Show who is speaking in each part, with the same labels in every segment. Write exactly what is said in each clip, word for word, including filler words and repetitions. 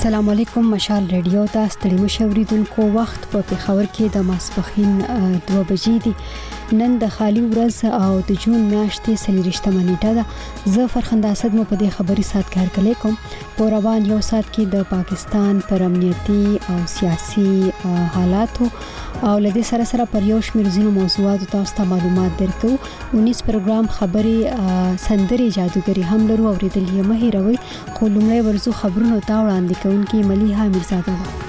Speaker 1: السلام علیکم مشال ریډیو ته ستړي مشوریدونکو وخت په پیښور کې د ماسپخین دوه بجې دي نن د خالي ورځ او د جون میاشتې څلورشتمه نیټه ده زه فرخنده اسد مو په دې خبري سات کار کلی کوم په روان یو سات کې د پاکستان پر امنیتي او سیاسي حالاتو او لدې سره سره پر یو شمېر ځینو موضوعاتو تاسو ته معلومات درکو ونیس پروګرام خبري سندري جادوګری هم لرو اوریدل یې مه هیروئ خو لومړی ورزو خبرونو ته وړاندې کوونکی ملیحه میرزاده ده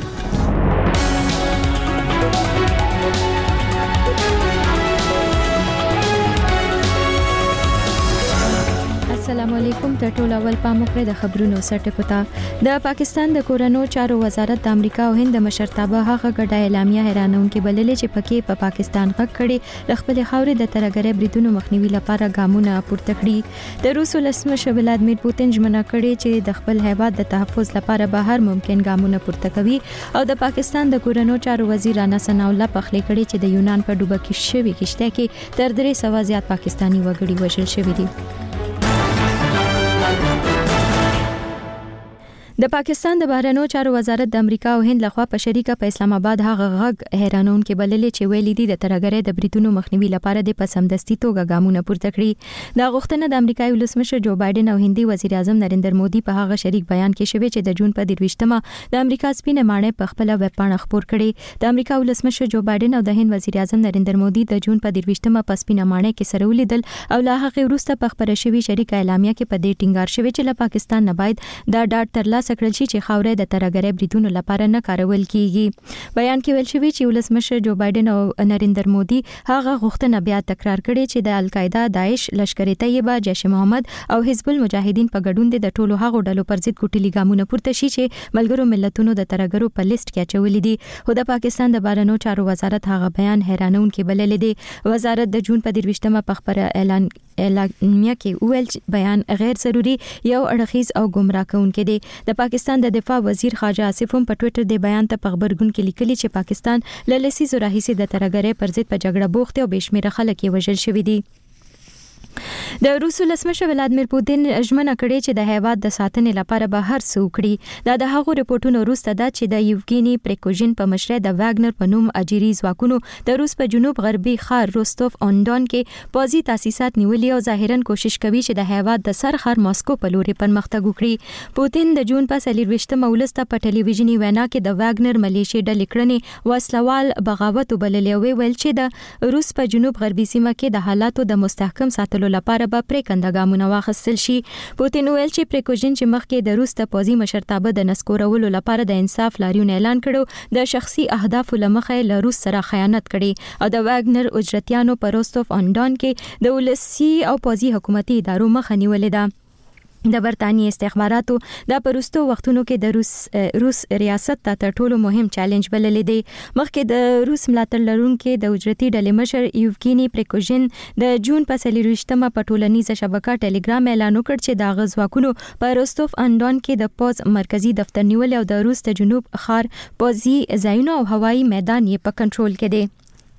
Speaker 2: السلام علیکم ته ټول اول پام وکړئ د خبرونو سرټکو ته د پاکستان د کورونو چارو وزارت د امریکا او هند مشرتابه هغه ګډه اعلامیه حیرانونکې بللې چې پکې په پاکستان غږ کړي د خپل خاورې د ترګرې بریدونو مخنیوي لپاره ګامونه پورته کړي د روس ولسمشر ولادیمیر پوتین ژمنه کړې چې د خپل هیواد د تحفظ لپاره به هر ممکن ګامونه پورته کوي او د پاکستان د کورونو چارو وزیر رانا ثناء الله پخلی کړي چې د یونان په ډوبه کې شوی کشته کې تر درې سوه زیات پاکستانی وګړي وژل شوي دي د پاکستان د بهرنیو چارو وزارت د امریکا او هند لخوا په شریکه په اسلام آباد هغه غږ حیرانونکې بللې چې ویلي دي د ترګرې د بریدونو مخنیوي لپاره د پسمدستي توګه ګامونه پورته کړي دا غوښتنه د امریکایي ولسمشر جو بایدن او هندي وزیر اعظم نریندر مودي په هغه شریک بیان کې شوی چې د جون په درویشتمه د امریکا سپینه ماڼۍ په خپل ویب پاڼه خپور کړي د امریکا ولسمشر جو بایدن او د هند وزیر اعظم نریندر مودي د جون په درویشتمه په سپینه ماڼۍ کې سره ولیدل او لا هغه وروسته په خبره شوی شریک اعلامیه کې په دې ټینګار شوی چې له پاکستان نه باید دا ډاټ ترلاسه کړل شي چې خاورې د ترګرې بریدونو لپاره نه کارول کیږي بیان کې ویل شوی چې ولسمشر جو بایدن او نریندر مودي هغه غوښتنه بیا تکرار کړي چې د القاعده داعش لشکر طیبه جیش محمد او حزب المجاهدین په ګډون د ټولو هغو ډلو پر ضد کوټلي ګامونه پورته شي چې ملګرو ملتونو د ترګرو په لیست کې اچولې دي خو د پاکستان د بهرنیو چارو وزارت هغه بیان حیرانونکې بللې دي وزارت د جون په درویشتمه په خبره اعلان اعلامیه کې ویل بیان غیر ضروري یو اړخیز او گمراه کوونکی دی د پاکستان د دفاع وزیر خواجه آصف هم په ټوئیټر د بیان ته په خبرګون کې لیکلي چې پاکستان له لسیزو راهیسې د ترګرې پر ضد په جګړه بوخت او بشمیره خلک یې وژل شوي دي د روس ولسمشر ولادیمیر پوتین ژمنه کړې چې د هیواد د ساتنې لپاره به هر څه وکړي دا د هغو رپورټونو وروسته ده چې د یوګینی پریکوژن په مشرۍ د واګنر په نوم اجیری ځواکونو د روس په جنوب غربي ښار روستوف اون دون کې پوځي تاسیسات نیولي او ظاهرا کوشش کوي چې د هیواد د سر ښار ماسکو په لوري پرمختګ وکړي پوتین د جون په څلرویشتمه ولسته په ټلویزیوني وینا کې د واګنر ملیشي ډلې کړنې وسلوال بغاوت وبللې او ویل چې د روس په جنوب غربي سیمه کې د حالاتو د مستحکم ساتلو لپاره به پریکنده ګامونه واخیستل شي پوتین ویل چې پریکوژن چې مخکې د روس ته پوځي مشرتابه د نسکورولو لپاره د انصاف لاریون اعلان کړو د شخصي اهدافو لمخې له روس سره خیانت کړي او د واګنر اجرتیانو په روستوف اون دون کې د ولسي او پوځي حکومتي ادارو مخه نیولې ده د برتانیې استخباراتو د پرستو وختونو کې د روس روس ریاست ته تر ټولو مهم چیلنج بللې دی مخکې د روس ملاتړ لرونکو د اجرتي ډلې مشر یوګینی پریکوژن د جون په څلرویشتمه په ټولنیزه شبکه ټلګرام اعلان وکړ چې د غزواکونو په روستوف اون دون کې د پوز مرکزی دفتر نیول او د روس د جنوب ښار پوځي ځایونو او هوایي میدان یې په کنټرول کې دی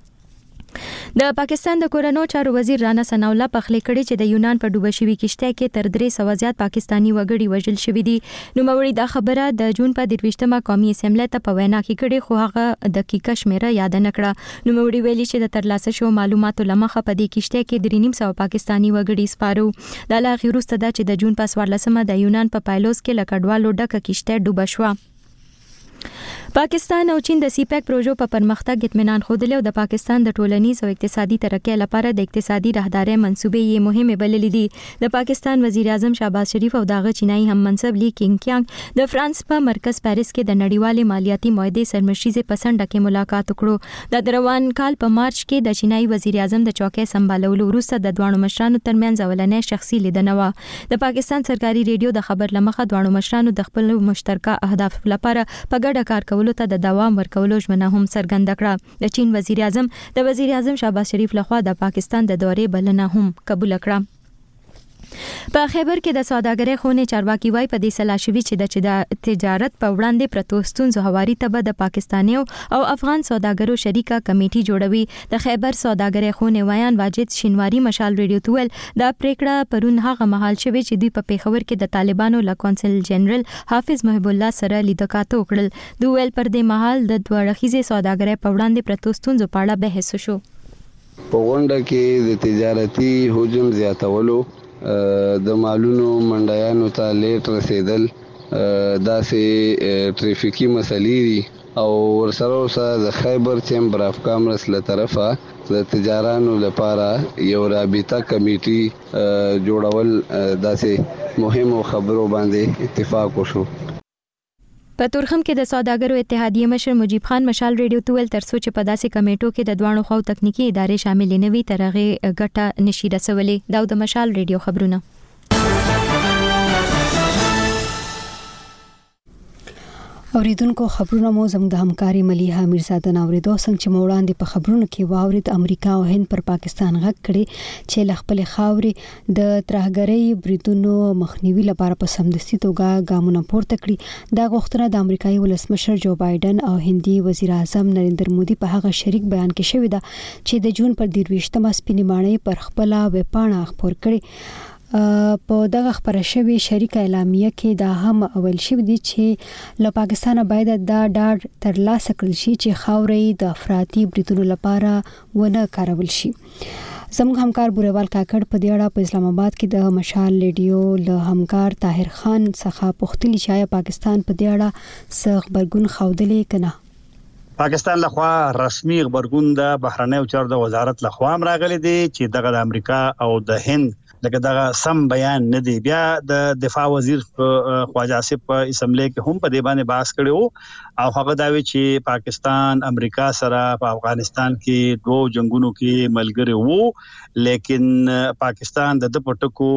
Speaker 2: د پاکستان د کورونو چارو وزیر رانا ثناء الله پخلی کړي چې د یونان په ډوبه شوی کشته کې تر درې سوه زیات پاکستانی وګړي وژل شوي دي نوموړي دا خبره د جون په درویشتمه قومي اسمبلی ته په وینا کې کړي خو هغه دقیقه شمیره یاد نه کړه نوموړي ویلي چې د ترلاسه شو معلوماتو لمخه په دې کشته کې درې نیم سوه پاکستانی وګړي سپارو د لا غیروسته ده چې د جون په څوارلسمه د یونان په پایلوس کې لکډوالو ډکه کشته ډوبه شوه پاکستان او چین د سی پیک پروژو په پرمختګ اطمینان خوده او د پاکستان د ټولنیز او اقتصادي ترقۍ لپاره د اقتصادي راهدارۍ منصوبې یې مهمه بللې دي د پاکستان وزیر اعظم شهباز شریف او دغه چینایي هم منصب لی کینګ کیانګ د فرانس په مرکز پاریس کې د نړیوالې مالیاتي معاهدې سرمشریزه پسنده کې ملاقات وکړو د روان کال په مارچ کې د چینایي وزیر اعظم د چوکۍ سمبالولو وروسته د دوه مشرانو ترمنځ اولنې شخصي لیدنه و د پاکستان سرکاري ریډیو د خبر لمخه دوه مشرانو د خپل مشترکه اهداف لپاره په ګډه کار کولو ته د دوام ورکولو ژمنه هم څرګنده کړه د چین وزیر اعظم د وزیر اعظم شهباز شریف لخوا د پاکستان د دورې بلنه هم قبول کړه په خیبر کې د سوداګرۍ خونې چارواکي وایي په دې سلا شوي چې د تجارت په وړاندې پرتو ستونزو هواري ته به د پاکستانیو او افغان سوداګرو شریکه کمیټي جوړوي. د خیبر سوداګرۍ خونې وایان واجد شینواری مشال ریډیو ته ویل دا پریکړه پرون هغه مهال شوې چې دوی په پیښور کې د طالبانو له کونسل جنرال حافظ محب الله سره لیدکاتو وکړل. دوی ویل پر دې مهال د دوه اړخیزې سوداګرۍ په وړاندې پرتو ستونزو په اړه بحث وشو.
Speaker 3: په غونډه کې د تجارتي حجم زیاتولو، د مالونو منډیانو ته لیټ رسیدل، داسې ټریفیکي مسلې دي او ورسره ورسره د خیبر چیمبر اف کامرس له طرفه د تجارانو لپاره یو رابطه کمیټي جوړول داسې مهمو خبرو باندې اتفاق وشو.
Speaker 2: په تورخم کې د سوداګرو اتحادیه مشر مجيب خان مشال ریډیو ته ویل ترڅو چې په داسې کمیټو کې د دوانو خو تکنیکی ادارې شامل نه وي تر هغه ګټه نشي رسولې. دا د مشال ریډیو خبرونه.
Speaker 1: اوریدونکو خبرونه مو زموږ د همکاري مليحه میرزاده نوریدو څنګه چې موړاندې په خبرونو کې واورید امریکا او هند پر پاکستان غږ کړي چې ل خپل خاوري د ترهګرۍ بریدونو مخنیوي لپاره په سمدستي توګه ګامونه پورته کړي. دا غوښتنه د امریکایي ولسمشر جو بایدن او هندي وزیر اعظم نریندر مودي په هغه شریک بیان کې شوې ده چې د جون پر دیرويشتمه سپینې ماڼۍ پر خپل ویب پاڼه خبر کړي. په دغه خبره شوی شریک اعلامیه کې دا هم اول شوی دی چې له پاکستان باید دا ډاډ ترلاسه کړل شي چې خاورې د افراطي بریدونو لپاره ونه کارول شي. زموږ همکار بوروال کاکړ په دې اړه په اسلام آباد کې د مشال ریډیو له همکار طاهر خان څخه پوښتنه چې آیا پاکستان په دې اړه څه خبرګون ښودلی کنه.
Speaker 4: پاکستان لخوا رسمي خبرګون د بهرنیو چارو د وزارت لخوا راغلي دي چې دغه د امریکا او د هند لکه دا سم بیان نه دی. بیا د دفاع وزیر خواجه آصف په اسمبلی کې هم په دې باندې بحث کړو او هغه دا وی چې پاکستان امریکا سره په افغانستان کې دوه جنگونو کې ملګری وو، لیکن پاکستان د پټکو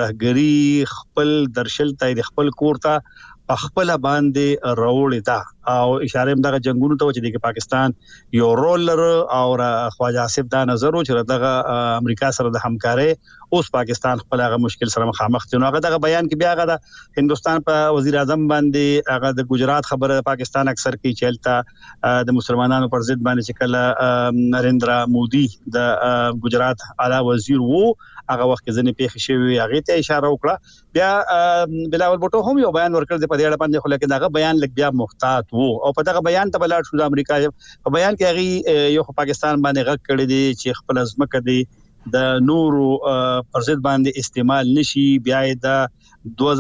Speaker 4: ترهګری خپل درشل ته خپل کورته په خپل باندې راوړی دا او اشاره هم دغه جنگونو ته چې د پاکستان یو رول لري او خواجه آصف دا نظر و چې دغه امریکا سره د همکاري اوس پاکستان خپل هغه مشکل سره مخامخ دي. نو هغه دغه بیان کې بیا هغه د هندستان په وزیر اعظم باندې هغه د ګجرات خبره پاکستان اکثر کوي چلته د مسلمانانو پر ضد باندې چې کله نریندرا مودي د ګجرات اعلی وزیر وو هغه وخت ځنې پیښ شوی هغه ته اشاره وکړه. بیا بلاول بوټو هم یو بیان ورکړ په دې اړه باندې خو لکه دغه بیان لګ بیا محتاط وو او په دغه بیان ته بلار شو د امریکا په بیان کې هغه یو پاکستان باندې غږ کړی دی چې خپل ځمکه دی د نورو پر ضد باندې استعمال نشي. بیا د دوه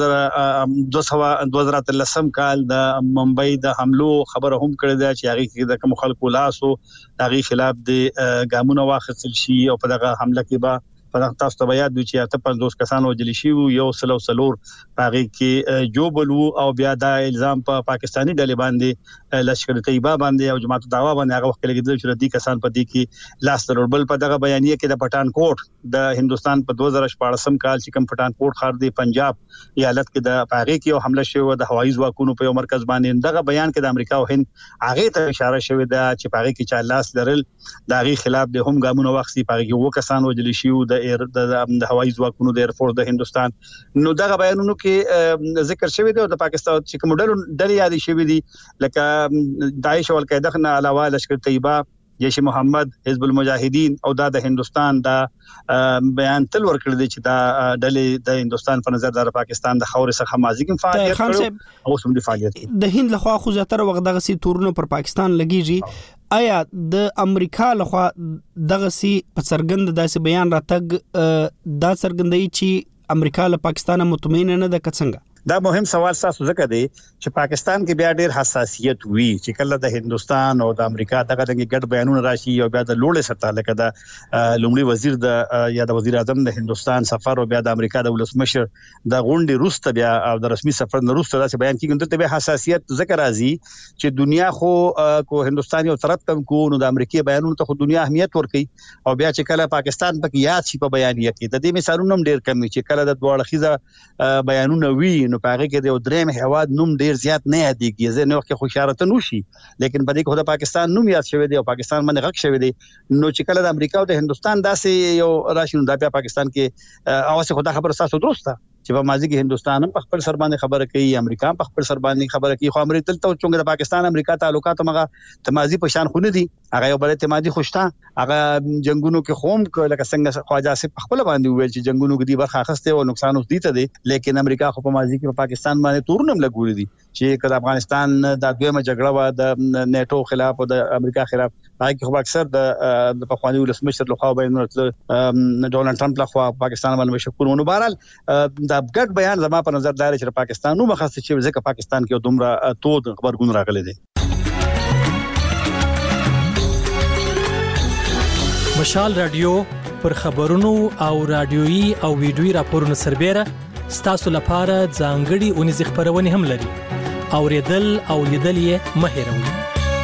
Speaker 4: هزار اتلسم کال د ممبئی د حملو خبره هم کړې ده چې هغه کې د کوم خلکو لاسو هغه خلاف د ګامونو واخیستل شي او په دغه حمله کې به په تاسو ته یاد وي چې اته پنځوس کسان وجل شي یو سلو سلور هغه کې جوبل او بیا دا الزام په پا پاکستانی ډلې باندې لشکر طیبه باندې او جماعت دعوا باندې هغه وخت کې لګیدل چې د کسان په دې کې لاس ترول په دغه بیانیه کې د پټان کوټ د هندستان په دوه هزار شپږم کال چې کوم پټان کوټ خار دی پنجاب ایالت کې د پاغي کې یو حمله شوی د هوایي ځواکونو په یو مرکز باندې دغه بیان کې د امریکا او هند هغه ته اشاره شوی ده چې پاغي کې چا لاس لرل د هغه خلاف د هم ګامونو واخسي پاغي کې وو کسان وجل شي د د هوایي ځواکونو د ایرفورس د هندستان. نو دغه بیانونو کې ذکر شوی دی او د پاکستان چې کوم ډلو ډلې یادې شوی دي لکه داعش او القاعده نه علاوه لشکر طیبه، جیش محمد، حزب المجاهدین او دا د هندستان دا بیان تل ورکړل دي چې دا ډلې د هندستان په نظر د پاکستان د خاورې څخه مازی کې فعالیت کوي او سم دي فعالیت
Speaker 5: د هند لخوا خو زیاتره وخت دغه سي تورونو پر پاکستان لګیږي. آیا د امریکا لخوا دغه سي په څرګند داسې بیان راتګ دا څرګندوي چې امریکا له پاکستان مطمئن نه ده څنګه؟
Speaker 4: دا مهم سوال تاسو ځکه دی چې پاکستان کې بیا ډېر حساسیت وی چې کله د هندستان او د امریکا دغه د ګډ بیانونه راشي او بیا د لوړې سطح لکه د لومړي وزیر د یا د وزیر اعظم د هندستان سفر او بیا د امریکا د ولسمشر د غونډې روسته بیا او د رسمي سفر نه روسته داسې بیان کیږي ته بیا حساسیت ذکر راځي چې دنیا خو کو هندستان یو طرف کم کو نو د امریکای بیانونو ته خو دنیا اهمیت ورکړي او بیا چې کله پاکستان پکې یاد شي په بیانیه کې د دې مثالونو هم ډېر کم چې کله د دوه اړخیزه بیانونه وی نو پاره کې د دریم هواد نوم ډیر زیات نه یادېږي زه نو کې خوشارته نوشي لیکن په دې کې د پاکستان نوم یاد شوی دی او پاکستان باندې غږ شوی دی نو چې کله د امریکا او د هندستان داسې یو راشي د پاکستان کې اوسه خدا خبر تاسو درسته چې په ماضي کې هندستان هم په خپل سر باندې خبره کوي امریکا په خپل سر باندې خبره کوي خو امریکا تل ته چې د پاکستان امریکا تعلقات مغه تمازي په شان خونه دي هغه یو بل اعتمادي خوشتا هغه جنگونو کې خوم لکه څنګه خواجه سي په خپل باندې ویل چې جنگونو کې دی برخه اخسته او نقصان اوس دي ته دي لیکن امریکا خو په ماضي کې په پاکستان باندې تورنم لګولې دي چې کله افغانستان د دویمه جګړه و د نیټو خلاف او د امریکا خلاف هغه خو اکثر د پخوانی ولسمشر له خوا باندې ډونالد ټرمپ له خوا پاکستان باندې مشکور ونه بهرال دا ګډ بیان زما په نظر دار چې پاکستان نو مخصص چې ځکه پاکستان کې دومره تود خبرګون راغلي دي
Speaker 6: مشال رادیو پر خبرونو او رادیويي او ویډیويي راپورونو سربېره ستاسو لپاره ځانګړي اونیز خبرونه هم لري اوریدل او لیدل یې مه هېروئ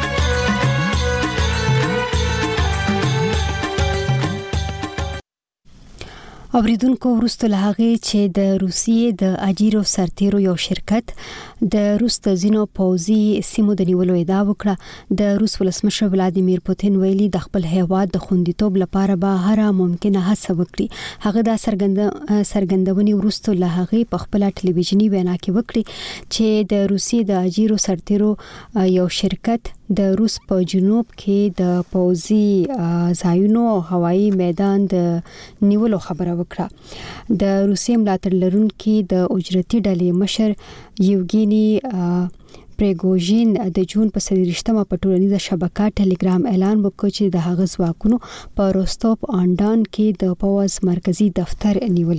Speaker 1: اوریدونکو ورسته لهغه چې د روسیې د اجیرو سرتیرو یو شرکت د روس د زینو پوزي سیمو د نیولو ادعا وکړه د روس ولسمشر ولادیمیر پوتین ویلي د خپل هیواد د خوندیتوب لپاره به هر ممکنه هڅه وکړي هغه د سرګند سرګندونی ورسته لهغه په خپل ټلویزیونی وینا کې وکړي چې د روسیې د اجیرو سرتیرو یو شرکت د روس په جنوب کې د پوزي ځایونو او هوایي میدان د نیولو خبره وکړه د روسیې ملاتړ لرونکي د اجرتي ډلې مشر یوګینی پریګوژین د جون په سلیریشتمه په ټولنیزه شبکه ټلګرام اعلان وکړ چې د هغه ځواکونو په روستوپ آنډان کې د پوز مرکزی دفتر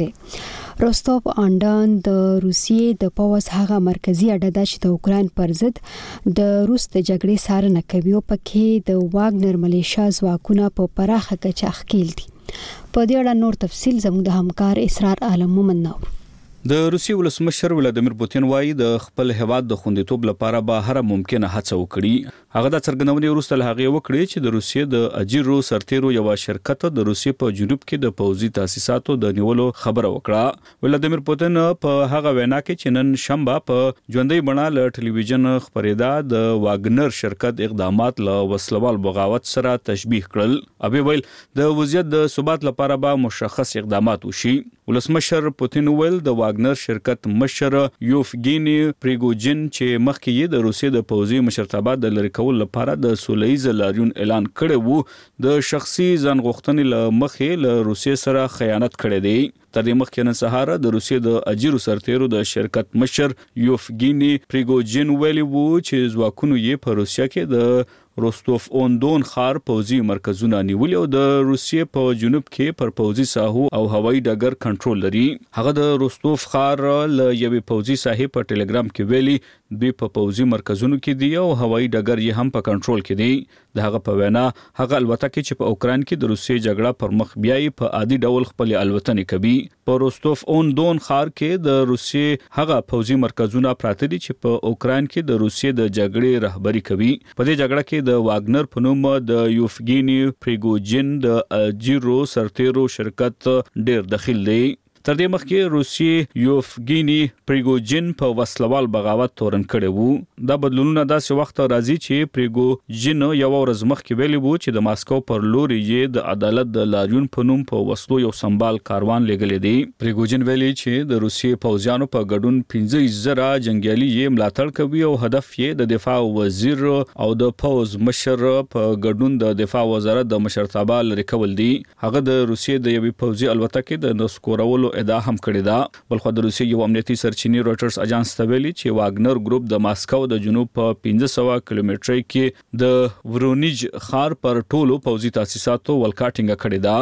Speaker 1: نیولې روستوپ آنډان د روسیې د پوز هغه مرکزی اډه ده چې د اوکرين پر ضد د روس د جګړې څارنه کوي او پکې د واګنر ملیشیا ځواکونه په پراخه کچه ښکېل دي په دې اړه نور تفصيل زموږ د همکار اسرار عالم مومن نو
Speaker 7: د روسي ولسمشر ولادیمیر پوتین وایي د خپل هیواد د خوندیتوب لپاره به هر ممکنه هڅه وکړي هغه د څرګندونې وروسته له هغه وکړي چې د روسیې د اجیرو سرتیرو یو شرکت د روسیې په جنوب کې د پوځي تاسیساتو د نیولو خبره وکړه ولادیمیر پوتین په هغه وینا کې چې نن شنبه په ژوندۍ بڼه له ټلویزیون خبرېدا د واګنر شرکت اقدامات له وسلوال بغاوت سره تشبیه کړل ابي ویل د وضعیت د ثبات لپاره به مشخص اقدامات وشي ولسمشر پوتین ویل د واګنر شرکت مشر یوفګینی پریګوجین چې مخکې یې د روسیې د پوځي مشرتابه د لری کول لپاره د سولهییز لاریون اعلان کړی وو د شخصي ځانغوښتنې له مخې له روسیې سره خیانت کړی دی تر دې مخکې نن سهار د روسیې د اجیرو سرتیرو د شرکت مشر یوفګینی پریګوجین ویلي وو چې ځواکونو یې په روسیه کې د روستوف اون دون خار پوځي مرکزونه نیولې او د روسیې په جنوب کې پر پوځي ساحو او هوایي ډګر کنټرول لري هغه د روستوف خار ل یوې پوځي ساحې په ټلګرام کې ویلي دوی په پوځي مرکزونو کې دي او هوایي ډګر یې هم په کنټرول کې دي د هغه په وینا هغه الوتکه چې په اوکران کې د روسیې جګړه پر مخ بیاي په عادي ډول خپل الوتنې کوي په روستوف اون دون خار کې د روسیې هغه پوځي مرکزونه پراته دي چې په اوکران کې د روسیې د جګړې رهبری کوي په دې جګړه کې د واګنر په نوم د یوفګینی پریګوجین د اجیرو سرتیرو شرکت ډیر دخیل دی تر دې مخکې روسیې یوفګینی پریګوجین په وسلوال بغاوت تورن کړی وو دا بدلونونه داسې وخت راځي چې پریګوجین یو ورځ مخکې ویلي وو چې د ماسکو پر لوري یې د عدالت د لاریون په نوم په وسلو یو سمبال کاروان لګلې دی پریګوجین ویلي چې د روسیې پوځیانو په ګډون پنځه زره جنگیالي یې ملاتړ کوي او هدف یې د دفاع وزیر او د پوز مشر په ګډون د دفاع وزارت د مشرتابه لري کول دي هغه د روسیې د یوې پوځي الوتکې د نسکورولو ادعا هم کړې ده بلخو د روسیې یو امنیتي سرچینې رويټرز اجانس ته ویلي چې واګنر ګروپ د ماسکو د جنوب په پنځه سوه کیلومترۍ کې د ورونیج خار پر ټولو پوځي تاسیساتو ولکاټینګ کړې ده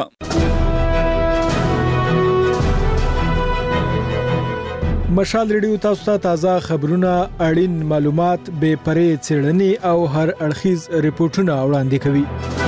Speaker 6: مشال ریډیو تاسو ته تازه خبرونه اړین معلومات به پرې څېړنې او هر اړخیز ریپورتونه وړاندې کوي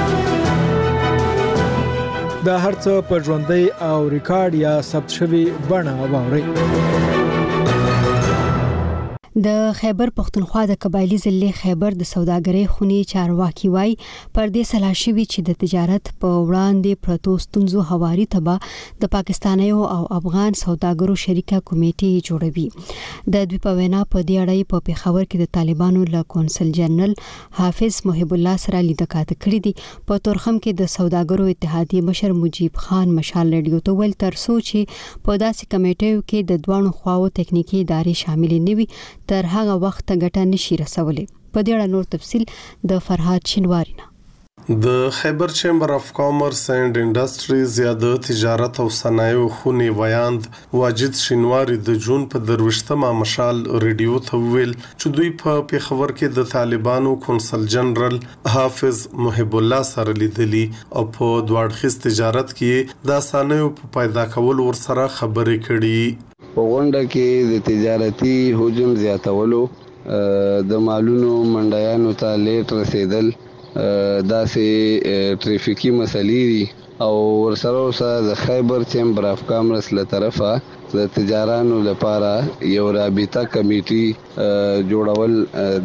Speaker 6: دا هرڅه په ژوندۍ او ریکارډ یا ثبت شوی بڼه واوري
Speaker 1: د خیبر پښتونخوا د قبایلی ضلع خیبر د سوداګرۍ خونې چارواکي وای پر دې سلا شوی چې د تجارت په وړاندې پروتو ستونزو هواري تبا د پاکستانیو او افغان سوداګرو شریکه کمیټه جوړوي د دوی په وینا په دې اړه په پیښور کې د طالبانو له کونسل جنرال حافظ محب الله سره لیدکات کړې دي په تورخم کې د سوداګرو اتحادیه مشر مجيب خان مشال ریډیو ته ول تر سوچي په داسې کمیټو کې د دوانو خواو تکنیکی ادارې شامل نه وي تر هغه وخت ګټه نشي رسولې په دې اړه نور تفصيل د فرهاد شینوارینا
Speaker 8: د خیبر چیمبر اف کامرس اینڈ انډستریز یا د تجارت او صنایعو خونې ویاند واجد شینواری د جون په دروشتمه مشال ریډیو ته ویل چې دوی په پیښور کې د طالبانو کونسل جنرال حافظ محب الله سره لیدلی او په دواړخیز تجارت کې د صنایعو په پیدا کول ور سره خبرې کړي
Speaker 3: په غونډه کې د تجارتي حجم زیاتولو د مالونو منډیانو ته لیټ رسیدل داسې ټریفیکي مسلې دي او ورسره سره د خیبر چیمبر اف کامرس له طرفه د تجارانو لپاره یو رابطه کمیټي جوړول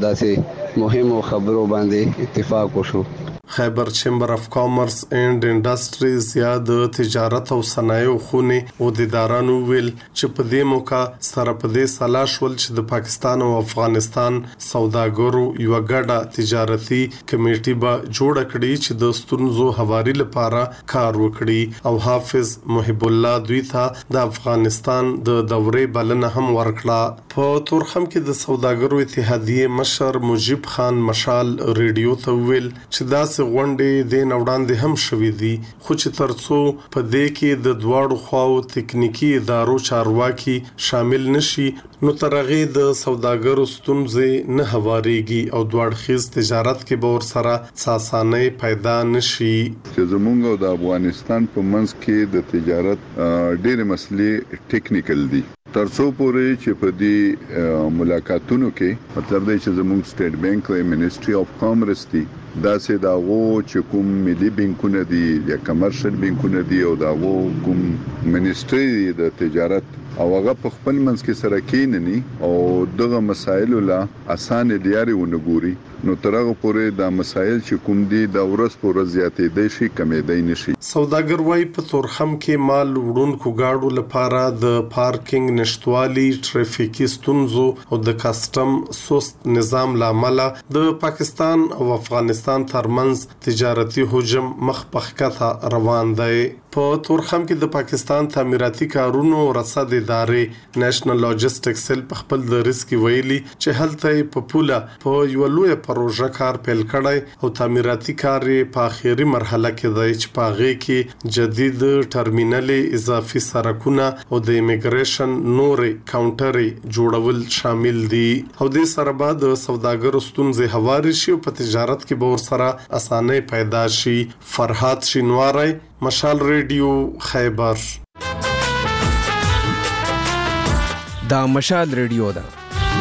Speaker 3: داسې مهمو خبرو باندې اتفاق وشو
Speaker 8: خیبر چیمبر اف کامرس اینڈ انډستریز یا د تجارت او صنایعو خونې او د ادارانو ویل چې په دې موقع سره په دې سلا شول چې د پاکستان او افغانستان سوداګرو یو ګډه تجارتي کمیټي به جوړ کړي چې د ستونزو هواري لپاره کار وکړي او حافظ محب الله دوی ته د افغانستان د دورې بلنه هم ورکړه په تورخم کې د سوداګرو اتحادیه مشر مجيب خان مشال ریډیو ته ویل چې دا غونډې د نوړاندې هم شوې دي خو چې ترڅو په دې کې د دواړو خواو تکنیکی ادارو چارواکي شامل نشي نو ترغه د سوداګرو ستونزې نه هواريږي او دواړخیز تجارت کې به ور سره ساسانه پیدا نشي
Speaker 9: چې زمونږ او د افغانستان په منځ کې د تجارت ډېر مسلې ټیکنیکل دي ترڅو پورې چې په دې ملاقاتونو کې مطلب دی چې زموږ سټیټ بانک او منیسټري اف کامرس دي دا سه داغو چې کوم ملي بانکونه دي یا کمرشل بانکونه دي او داغو کوم منیسټري د تجارت او هغه په خپل منځ کې سره کېنني او دغه مسایل لا اسانه لري ونګوري نو ترغه پورې دا مسایل چې کوم دي د ورس پر زیاتې دي شي کمې دی نشي
Speaker 8: سوداګر وای په تورخم کې مال وړونکو گاډو لپاره د پارکینګ نشټوالي ټریفیکي ستونزو او د کسٹم سست نظام لامل د پاکستان او افغانستان ترمنځ تجارتي حجم مخ په ښکته روان دی په تورخم کې د پاکستان تعمیراتي کارونو رصد ادارې نېشنل لاجستیک سیل په خپل د ریسک ویلي چې هلته په پوله په یو لوی پروژه کار پیل کړی او تعمیراتي کار په اخیری مرحله کې دی چې په هغه کې جدید ټرمینل اضافي سرکونه او د ایمیګریشن نورې کاونټر جوړول شامل دي او د سره بعد سوداګرو ستونزې هواري شي او په تجارت کې به ور سره اسانه پیدا شي فرهاد شینواری مشال ریډیو خیبر
Speaker 10: دا مشال ریډیو دا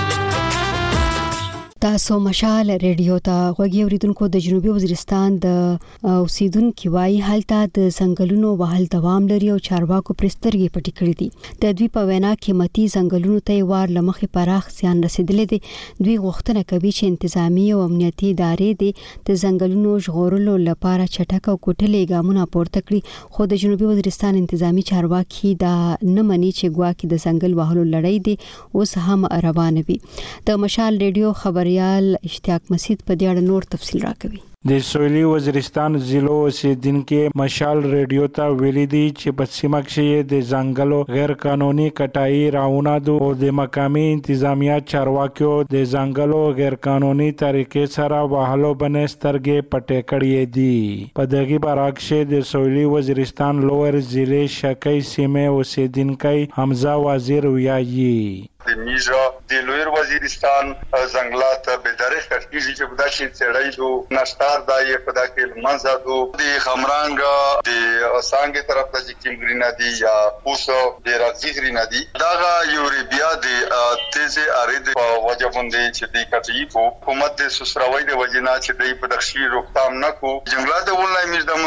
Speaker 1: تاسو مشال ریډیو ته غوږی اوریدونکو د جنوبي وزیرستان د اوسیدونکو وايي حالت د ځنګلونو وهل دوام لري او چارواکو پرسترګي پټی کړی دي د دوی په وینا قیمتي ځنګلونو ته وار لمخې پراخ زیان رسیدلې دي دوی غوښتنه کوي چې انتظامی او امنیتي ادارې د ځنګلونو ژغورلو لپاره چټک او کوټلې ګامونه پورته کړي خو د جنوبي وزیرستان انتظامی چارواکي دا نه مني چې ګواکې د ځنګل وهلو لړۍ دي اوس هم روان وي د مشال ریډیو خبر ریال اشتیاق مسید په دې اړه نور تفصیل راکوي
Speaker 11: د سویلي وزیرستان ضلع اوسیدونکو مشال ریډیو ته ویلي دي چې په سیمه کې د ځنګلو غیر قانوني کټای راونه او د مقامي انتظامیه چارواکیو د ځنګلو غیر قانوني طریقې سره وهلو باندې سترګې پټې کړې دي په دغه برعکس د سویلي وزیرستان لوړ ضلع شکی سیمه اوسیدونکو حمزه وزیر ویایي
Speaker 12: د میجا د لویر وزیرستان ځنګلات به درې کټیږي چې په داسې چړای دو نشتار دای په داخل منځه دو د خمرانګ د سانګي طرف ته چې کیمګرینا دی یا پوسو د راځيګرینا دی دا یوريبیا د تیزه ارید په وجه باندې چې د کټی کو حکومت د سسراوي د وجینا چې د پدخشي روکتام نه کو جنگلات ولنای میز د مطالبات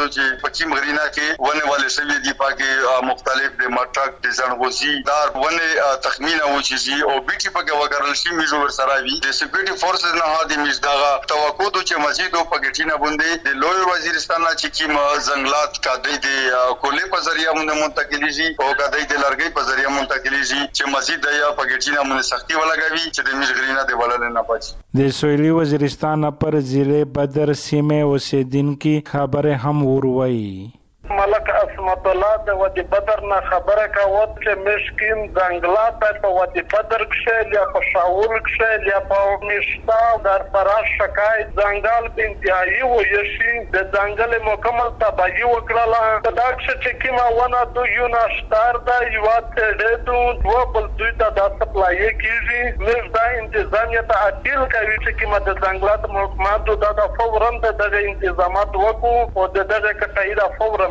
Speaker 12: دو چې پچیم غرینا کې ونه والے سوي دی پاکي مختلف د مټک د ځنغوزي دار ونه تخمینه و چې او بیٹی پکې وګرل شي میجو ور سره وي د سکیورټي فورسز نه هادي مزداغه توقع دو چې مزید او پګټینا باندې د لوی وزیرستان چې کیم ځنګلات کډې د کولې په ذریعہ مونږ منتقلی شي او کډې د لارګي په ذریعہ منتقلی شي چې مزید د یا پګټینا مونږ سختي ولګوي چې د میج غرینا دی ولل نه پاتې
Speaker 11: د سویلی وزیرستان پر ضلع بدر سیمه اوسیدونکو خبره هم وروي
Speaker 13: ملک اسمت الله د ودی بدر نه خبره کوت چې مشکین ځنګلات په ودی بدر کې یا په شاول کې یا په مشتا در پراش شکای ځنګل په انتهایی و یشي د ځنګل مکمل تباہی وکړه دا چې کیما ونه دو یو نشتار دا یو ته دو دوه بل دوی ته د سپلای کیږي نو دا انتظامیه ته اپیل کوي چې کیما د ځنګلات محکمه د فورا د انتظامات وکړو او د دغه کټای د فورا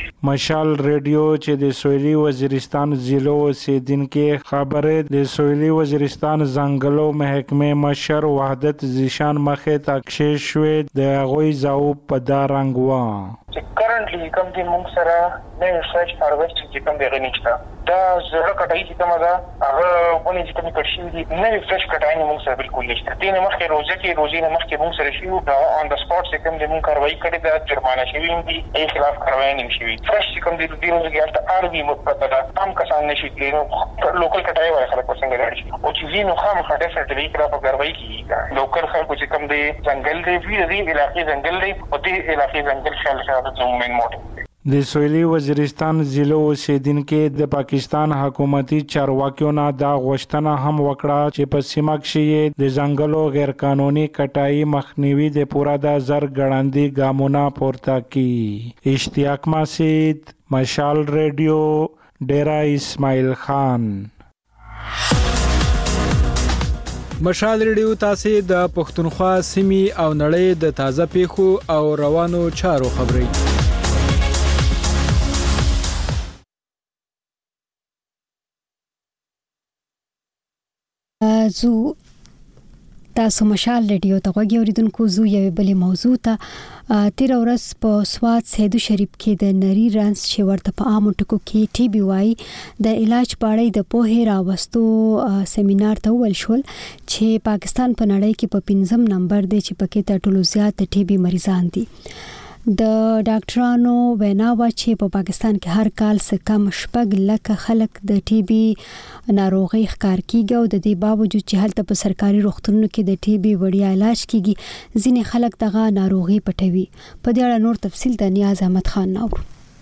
Speaker 11: مشال ریډیو چې د سویلی وزیرستان ضلع اوسیدونکو خبره د سویلی وزیرستان ځنګلو محکمه مشر وحدت زیشان مخه تاکشې شوې د غوي زاو په دارنګ وا
Speaker 14: کرنټلی کوم د موږ سره د ریسرچ هارویسټ چې کوم دی غنښت دا زړه کټای چې کومه دا هغه ونې چې کوم کړشي دي نه ریفرش کټای نه موږ سره بالکل نشته دینه مخکې روزه کې روزي نه مخکې موږ سره شي او ان د سپورت چې کوم د موږ کاروایی کړې دا جرمانه شوی دی ای خلاف کاروایی نه شي فرش چې کوم د دې روزه کې البته ار وی مثبت ده هم کسان نشي کېنو لوکل کټای وای خلک څنګه لري او چې وینو خام خاطر سره کړه په کاروایی کې لوکل خلکو چې کوم دی ځنګل دی وی دی علاقې ځنګل دی او دې علاقې ځنګل خلک سره د زموږ موټ
Speaker 11: د سویلی وزیرستان ضلع اوسیدونکو د پاکستان حکومتي چارواکیو نه دا غوښتنه هم وکړه چې په سیمه کې د ځنګلو غیر قانوني کټای مخنیوي د پورا د زر ګړندې ګامونه پورته کی اشتیاق مسجد مشال ریډیو ډیرا اسماعیل خان
Speaker 15: مشال ریډیو تاسو د پښتونخوا سیمې او نړۍ د تازه پیښو او روانو چارو خبري
Speaker 1: زو تاسو مشال ریډیو ته غوږی اوریدونکو زو یو بل موضوع ته تیر ورځ په سواد سیدو شریف کې د نری رانس چې ورته په عامو ټکو کې ټي بي واي د علاج پاړې د پوهې راوستو سیمینار ته ول شول چې پاکستان په نړۍ کې په پنځم نمبر دی چې پکې تر ټولو زیات ټي بي مریضان دي د ډاکټرانو وینا و چې په پاکستان کې هر کال څه کم شپږ لکه خلک د ټي بي ناروغي ښکار کیږي او د دې باوجود چې هلته په سرکاري روغتونونو کې د ټي بي وړیا علاج کیږي ځینې خلک دغه ناروغي پټوي په دې اړه نور تفصیل د نیاز احمد خان نور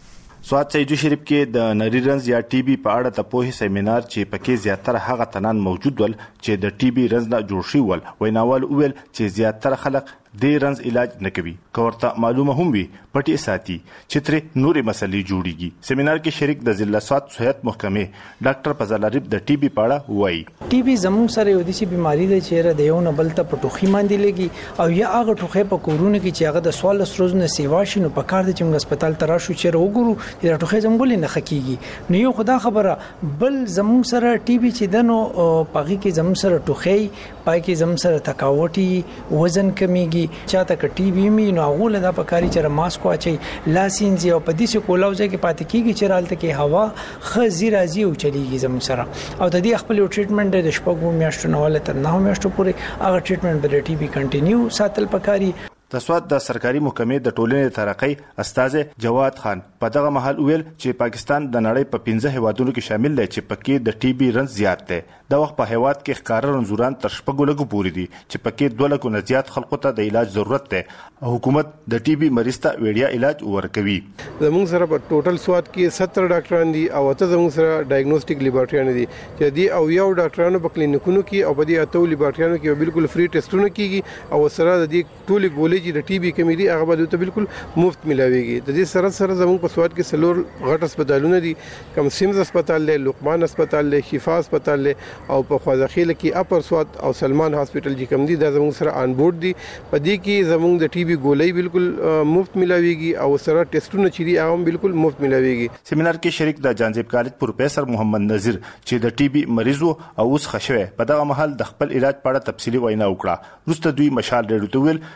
Speaker 16: سواد سیدو شریف کې د نری رنز یا ټي بي په اړه د پوهې سیمینار چې پکې زیاتره هغه تنان موجود ول چې د ټي بي رنز نه جوړ شي ول ویناول ویل چې زیاتره خلک د رنز علاج نه کوي کورته معلومه هم وي پټي ساتي چې تر نورې مسلې جوړيږي سیمینار کې شریک د ضلع سواد صحت محکمه ډاکټر فضل عارف د ټي بي پاړه وایي
Speaker 17: ټي بي زموږ سره یو دي چې بيماري ده چې د یو نه بل ته پټوخي باندې لګي او یا هغه ټوخه په کورونه کې چې هغه د سوال سروز نه سیوا شي نو په کار د چې هسپتال ته راشو چې وګورو چې ټوخه زموږ نه خکېږي نو یو خدا خبره بل زموږ سره ټي بي چې دنو پاغي کې زموږ سره ټوخه پای کې زموږ سره تکاوټي وزن کمیږي چاته ک ټي بي می نو غول دا پکاري چې ماسک واچي لاسینځي او په دې څه کولاوځي کې پاتې کیږي چې رالته کې هوا خزي راځي او چلیږي زموږ سره او د دې خپل ټریټمنټ د شپږو میاشتو نه ولته تر نه میاشتو پورې هغه ټریټمنټ به ټي بي کنټینیو ساتل پکاري
Speaker 16: د سواد د سرکاري محکمې د ټولنې ترقی استاد جواد خان په دغه محل ویل چې پاکستان د نړۍ په پنځه هیوادونو کې شامل دی چې پکې د ټي بي رنز زیات دی د وخت په هیواد کې ښکار رنزوران تر شپږو لګو پورې دي چې پکې دوه لکو نه زیات خلکو ته د علاج ضرورت دی حکومت د ټي بي مریض ته وړیا علاج ورکوي
Speaker 18: زموږ سره په ټوټل سواد کې ستر ډاکټران دي او ته زموږ سره ډایګنوستیک لیبارټریان دي چې دی او یو ډاکټرانو په کلینیکونو کې او په دې اتو لیبارټریانو کې بالکل فری ټیسټونه کیږي او سره د دې ټولي ګولې چې د ټي بي کمی دي هغه به ته بالکل مفت ملاويږي د دې سره سره زموږ په سواد کې سلور غټ هسپتالونه دي کم سیمز هسپتال له لقمان هسپتال له شفا هسپتال له او په خوازخیل کې اپر سواد او سلمان هاسپټل چې کوم دي دا زموږ سره آن بورډ دي په دې کې زموږ د ټي بي ګولۍ بالکل مفت ملاويږي او سره ټیسټونه چې دي هغه بالکل مفت ملاويږي
Speaker 16: سیمینار کې شریک د جانزیب کالج پروفیسور محمد نذیر چې د ټي بي مریض او اوس خښوي په دغه محل د خپل علاج په اړه تفصیلی وینا وکړه وروسته دوی مشال ریډیو ته ویل چې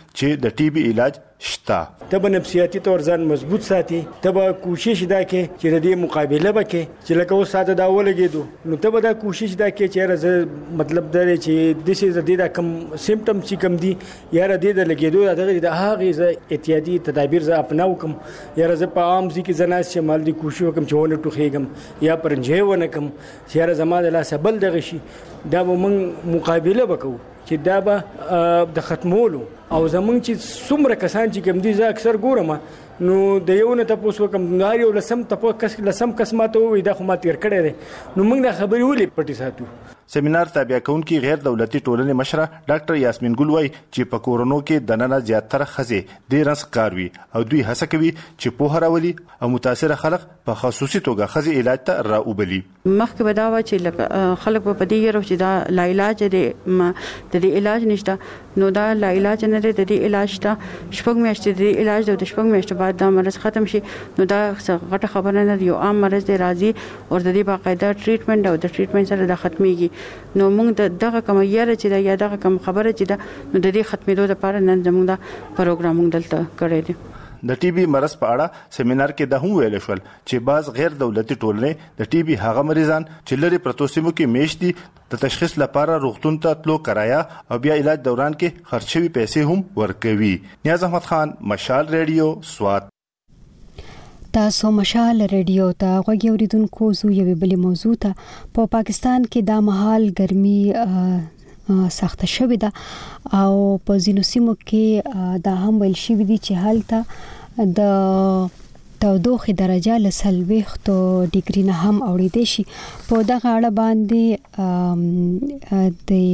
Speaker 16: د ټي بي علاج شته.
Speaker 19: ته نفسیاتي تور ځان مضبوط ساتي، ته کوشش دا کې چې د دې مقابله وکې چې لکه اوس ساده دا ولګېدو نو ته دا کوشش دا کې چې راز مطلب دا چې د سې د دې کم سیمټم چې کم دي یا د دې د لګېدو دغه د هغه ز احتیاطي تدابیر ز اپناو کوم یا راز په عام ځکه زناس چې مال دي کوشش وکم چې ونه ټوخېګم یا پرنجې ونه کم چې را زما د لاس بل دغه شي دا به موږ مقابله وکړو چې دا به د ختمولو او زمونږ چې څومره کسان چې کوم دي زه اکثر ګورم نو د یو نه تاسو کوم ناری او لسم تاسو کس لسم کس ماته وي دا خو ما تیر کړی دی نو موږ دا خبرې ولې پټې ساتو.
Speaker 16: سیمینار تابع کونکي غیر دولتي ټولنې مشره ډاکټر یاسمین ګل وای چې په کورونو کې د نن زیاتره خزې ډیر رس کاروي او دوی هڅه کوي چې په هراولي او متاثر خلک په خصوصي توګه خزې علاج ته راوبلي.
Speaker 20: مخکې بداوه چې خلک په دې یره چې دا لا علاج دی د دې علاج نشته نو دا لا علاج نه دی د دې علاج ته شپږ میاشتې د علاج د شپږ میاشتې بعد دا مرز ختم شي نو دا غټه خبره نه دی. یو عام مرز دی راځي او د دې باقاعده ټریټمنټ او د ټریټمنټ سره د ختميږي نو موږ دغه کوم یاره چې دا یا دغه کوم خبره چې دا نو د دې ختمېدو لپاره نن زموږ دا پروګرام دلته کړی دی.
Speaker 16: د ټي بي مرض په اړه سیمینار کې د هم ویل شول چې بعض غیر دولتي ټولنې د ټي بي هغه مریضان چې لري پروتو سیمو کې میشت دي د تشخیص لپاره روغتون ته تلو کرایا او بیا علاج دوران کې خرچوي پیسې هم ورکوي. نیاز احمد خان، مشال ریډیو، سوات.
Speaker 1: تاسو مشال ریډیو ته غوږی اوریدونکو زو یو بل موضوع ته په پا پاکستان کې دا مهال ګرمي سخت شوې ده او په ځینو سیمو کې دا هم ویل شوی دی چې هلته د تودوخه درجه له سلويختو ډیګري نه هم اوریدي شي. په دغه اړه باندې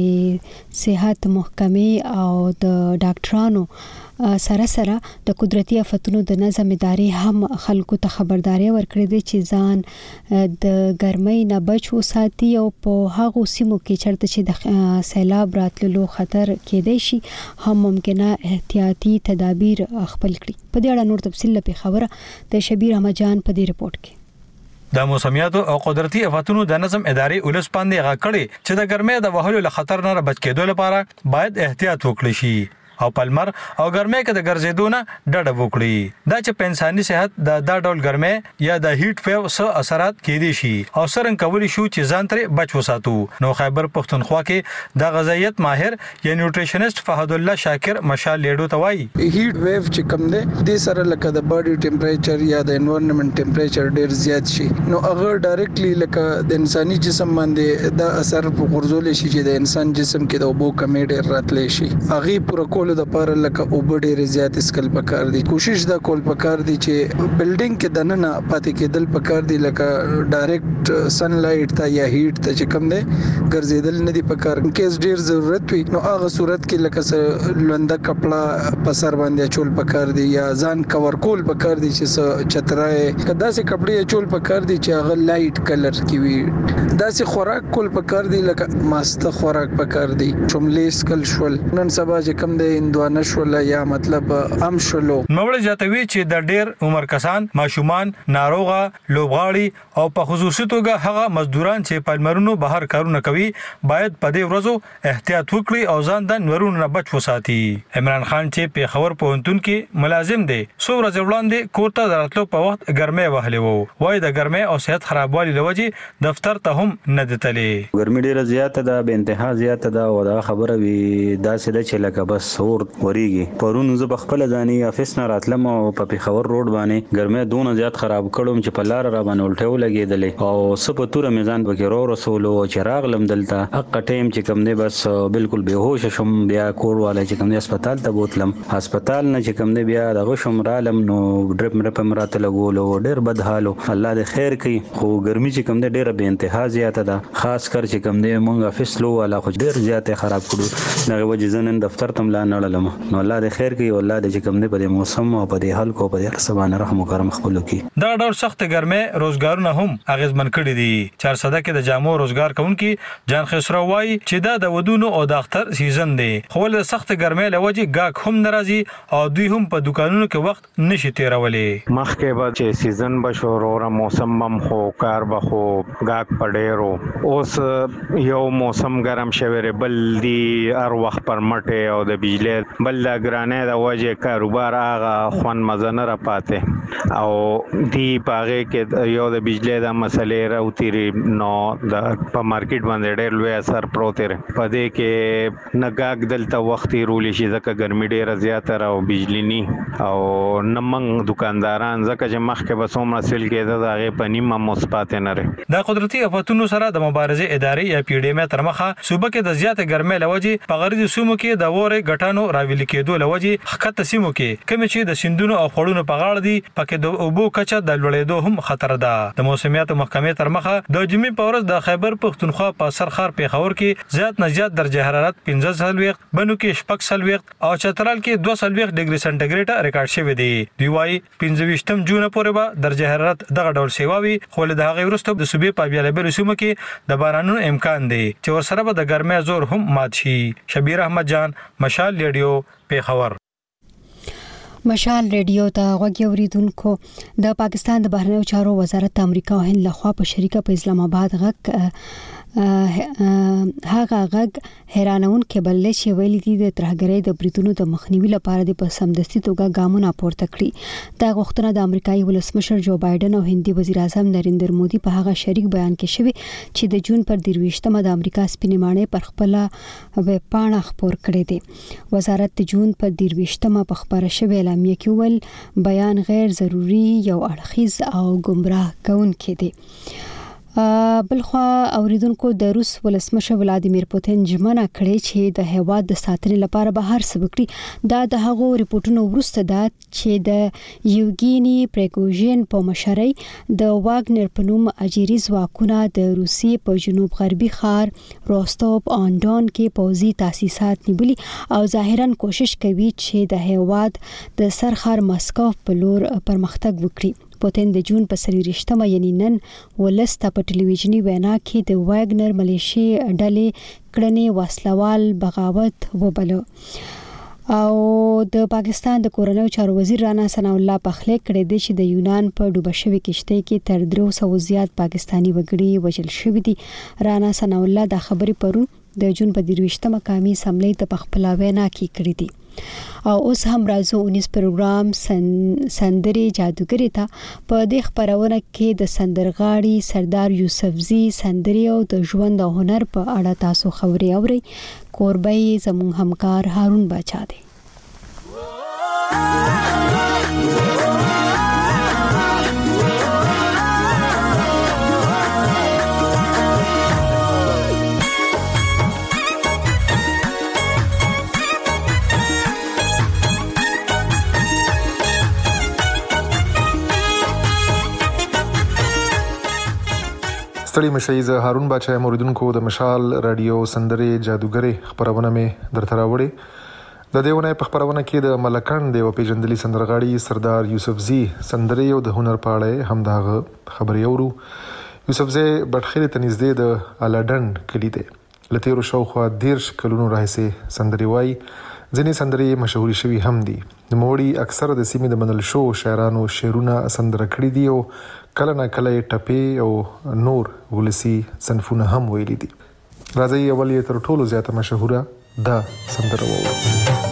Speaker 1: د صحت محکمې او د ډاکټرانو سره سره د قدرتي آفتونو د نظم ادارې هم خلکو ته خبرداري ورکړې دي چې ځان د ګرمۍ نه بچ وساتي او په هغه سیمو کې چرته چې د سیلاب راتللو خطر کېدای شي هم ممکنه احتیاطي تدابیر خپل کړي. په دې اړه نور تفصیل لپاره خبره د شبیر احمد جان په دې رپورت کې.
Speaker 21: د موسمیاتو او قدرتي آفتونو د نظم ادارې ولس باندې غاکړي چې د ګرمۍ د وهلو له خطر نه بچ کېدو لپاره باید احتیاط وکړي شي او پلمر او ګرمۍ کې د ګرځېدو نه ډډه وکړي. دا چې په انساني صحت د دا ډول ګرمۍ یا د هیټ ویو سره اثرات کېدي شي او څنګه کولی شو چې ځان ترې بچ وساتو. نو خیبر پښتونخوا کې د غذایت ماهر یا نیوټریشنست فهد الله شاکر مشال لیډو ته وایي
Speaker 22: هیټ ویو چې کوم دی د سره لکه د باډي ټمپریچر یا د انوایرنمنت ټمپریچر ډیر زیات شي نو هغه ډایرکټلی لکه د انساني جسم باندې د اثر په غورځول شي چې د انسان جسم کې د اوبو کمی ډیر راتلې شي. هغه پر کول د پاره لکه اوبه ډېر زیات اسکل پکار دي. کوشش دا کول پکار دي چې بلډینګ کې د نن پاتې کېدل پکار دي لکه ډایرکټ سن لایټ ته یا هیټ ته چې کم دی ګرځېدل نه دي پکار. کیس ډېر ضرورت وي نو هغه صورت کې لکه لونده کپڑا په سر باندې چول پکار دي یا ځان کور کول پکار دي چې چترای کدا سي کپڑے چول پکار دي چې هغه لایټ کلر کې وي. دا سي خوراک کول پکار دي لکه ماست خوراک پکار دي چوملې اسکل شول نن سبا چې کم دی اندوانه شول یا مطلب ام شلو.
Speaker 21: نوړ جاتوي چې د ډیر عمر کسان ماشومان ناروغه لوبغاړي او په خصوصي توګه هغه مزدوران چې پلمرونو بهر کارونه کوي باید په دې ورځو احتیاط وکړي او ځان د نورونو نه بچ وساتي. عمران خان چې په خبر پوهنتون کې ملازم دی څو ورځې وړاندې کور ته دراتلو په وخت ګرمۍ وهلې وو وای د ګرمۍ او صحت خرابوالي لوجه دفتر ته هم نه دتلې.
Speaker 23: ګرمۍ ډیره زیاته ده به انتها زیاته ده او دا خبره وی دا سده چې لکه بس اور وریږي. پرون زه بخپل ځاني افیس نه راتلم او په پیښور روډ باندې ګرمۍ دونه زیات خراب کړم چې په لار را باندې الټه ولګېدلې او سپتوره میزان بکې رو رسول او چراغ لم دلته حق ټیم چې کم دی بس بالکل بهوش شم. بیا کور والا چې کم دی هسپتال ته بوتلم هسپتال نه چې کم دی بیا دغه شم رالم نو ډرپ مې په مراته لګولو ډېر بد حالو. الله دې خیر کوي خو ګرمي چې کم دی ډېره به انتها زیاته ده خاص کر چې کم دی مونږ افیس لو والا خو ډېر زیاته خراب کړو دغه وجه زنن دفتر تم لا نړلم نو الله دې خیر کوي الله دې چې کوم نه په موسم او په دې حل کو په دې سبحان رحم کرم خپل کی.
Speaker 21: دا ډول سخت ګرمۍ روزګارونه هم اغیزمن کړي دي. چار صده کې د جامو روزګار کوونکي جان خسرو وای چې دا د ودونو او د اختر سیزن دی خو له سخت ګرمۍ لوجه گاک هم ناراضي او دوی هم په دکانونو کې وخت نشي تیرولې.
Speaker 24: مخکې به چې سیزن بشو را موسم هم خو کار به خو گاک پډېرو اوس یو موسم ګرم شوی بل دی هر وخت پر مټه او د بجلی بجلی بل د ګرانه د وجه کاروبار هغه خوان مزنه را پاتې او دی پاغه کې یو د بجلی د مسلې راوتیری نو د په مارکیټ باندې ډېر لوی اثر پروت دی په دې کې نګاګ دلته وختي رول شي ځکه ګرمي ډېره زیاته را او بجلی ني او نمنګ دکانداران ځکه چې مخکې به څومره سیل کېده د هغې په نیمه مثبت نه لري.
Speaker 21: د قدرتي آفتونو سره د مبارزې ادارې یا پی ډی ایم تر مخه صوبه کې د زیاتې ګرمۍ له وجې په غربي سیمو کې د وورې ګټانو راویلي کېدو له وجې ښکته سیمو کې کومې چې د سیندونو او خوړونو په غاړه دي پکې د اوبو کچه د لوړېدو هم خطر ده. د موسمیاتو محکمې تر مخه د جمعې په ورځ د خیبر پښتونخوا په سرخار پیښور کې زیات نه زیات درجه حرارت پنځه څلوېښت، بنو کې شپږ څلوېښت او چترال کې دوه څلوېښت ډیګري سنټیګریډ ریکارډ شوی دی. دوی وايي پنځه ویشتم جون پورې به درجه حرارت دغه ډول سیوا وي، خو له هغې وروسته د صوبې په بېلابېلو سیمو کې د بارانونو امکان دی چې ورسره به د ګرمۍ زور هم مات شي. شبیر احمد جان، مشال ریډیو، پیښور.
Speaker 1: مشال ریډیو ته غوږ اوریدونکو، د پاکستان د بهرنیو چارو وزارت امریکا او هند لخوا په شریکه په اسلام آباد غږ هغه غږ حیرانون کې بلل شي ویلي دي د ترهګرۍ د بریدونو د مخنیوي لپاره د په سمدستي توګه ګامونه پورته کړي. دا غوښتنه د امریکایي ولسمشر جو بایدن او هندي وزیر اعظم نریندر مودي په هغه شریک بیان کې شوی چې د جون پر درویشتمه د امریکا سپینې ماڼۍ پر خپل ویب پاڼه خپور کړی دی. وزارت د جون پر درویشتمه په خبره شوی اعلامیه کې ول بیان غیر ضروري، یو اړخیز او گمراه کوونکی دی. بلخوا اوریدونکو د روس ولسمشر ولادیمیر پوتین ژمنه کړې چې د هیواد د ساتنې لپاره به هر څه وکړي. دا د هغو ریپورتونو وروسته ده چې د یوګینی پریګوژین په مشرۍ د واګنر په نوم اجیری ځواکونه د روسیې په جنوب غربي ښار روستوف آن دون کې پوځي تاسیسات نیولي او ظاهرا کوشش کوي چې د هیواد د سرخار مسکو په لور پرمختګ وکړي. پوتین د جون په څلوېښتمه یعنی نن ولسته په ټلویزیوني وینا کې د واګنر ملیشي ډلې کړنې وسلوال بغاوت وبلو. او د پاکستان د کورنیو چارو وزیر رانا ثناء الله پخلی کړی دی چې د یونان په ډوبه شوې کشتۍ کې تر درې سوه زیات پاکستانی وګړي وژل شوي دي. رانا ثناء الله دا خبرې پرون د جون په درویشتمه قومي اسمبلۍ ته په خپله وینا کې کړې دي. او اوس هم راځو اونیس پروګرام سندرې جادوګرې ته. په دې خبرونه کې د سندرغاړي سردار یوسفزي سندرې او د ژوند او هنر په اړه تاسو خبرې اورئ. کوربه یې زموږ همکار هارون باچا دی.
Speaker 2: ستړي مشئ، زه هارون باچا یم. اوریدونکو د مشال رادیو سندرې جادوګرې خبرونه مې درته راوړې. د دې ونې په خبرونه کې د ملکند یو پیژندلي سندرغاړي سردار یوسفزي سندرې او د هنر په اړه هم دغه خبرې اورو. یوسفزي بټخیل ته نږدې د الاډن کلی دی. له تیرو شاوخوا دېرش کلونو راهیسې سندرې وایي. ځینې سندرې مشهورې شوي هم دي. نوموړي اکثره د سیمې د منل شوو شاعرانو شعرونه سندره کړي دي او کله نه کله یې ټپې او نور ولسي صنفونه هم ویلي دي. راځئ اول یې تر ټولو زیاته مشهوره دا سندره واورو.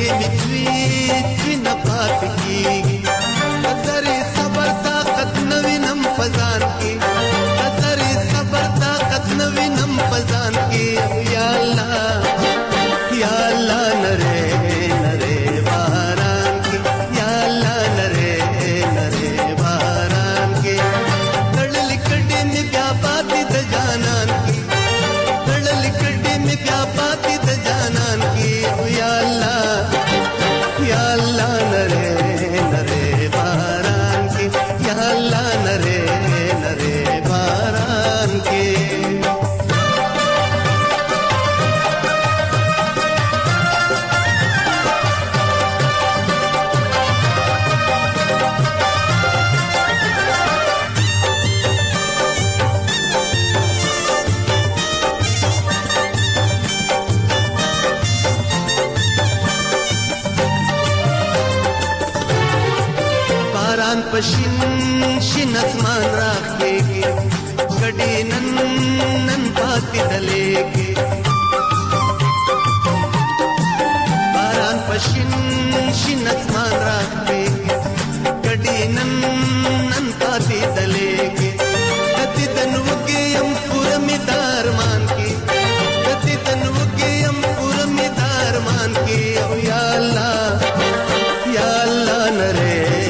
Speaker 4: پشین شین اسمان راخېږي ګډې نن نن پاتې دلېږي باران پشین شین اسمان راخېږي ګډې نن نن پاتې دلېږي کتې تنوګې يم پوره مې دارمان کې کتې تنوګې يم پوره مې دارمان کې او یا الله یا الله نره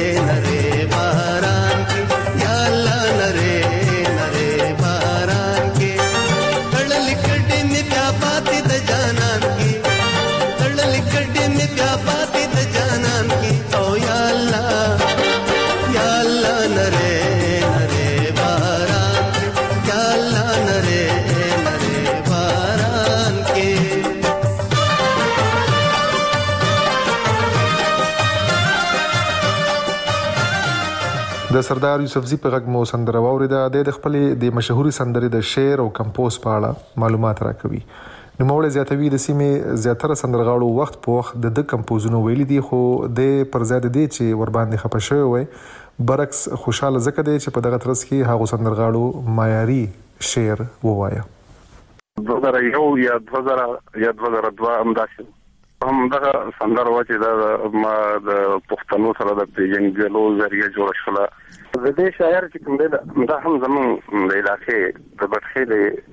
Speaker 2: د سردار یوسفزي په غږ مو سندره واوریده. د خپلې د مشهوري سندرې د شعر او کمپوز په اړه معلومات راکوي. نوموړی زیاتوي د سیمې زیاتره سندرغاړو وخت په وخت د د کمپوزونو ویلي دي، خو د پر ضد دي چې ور باندې خپه شوی وي. برعکس خوشاله ځکه دی چې په دغه ترڅ کې هغه سندرغاړو معیاري شعر ووایه.
Speaker 5: دوه زره یو یا دوه زره یا دوه زره دوه همداسې هم دغه سندره و چې دا ما د پښتنو سره د پیژنګلو ذریعہ جوړ شوله. د دې شاعر چې کوم دی دا هم زمون د علاقې د بټخې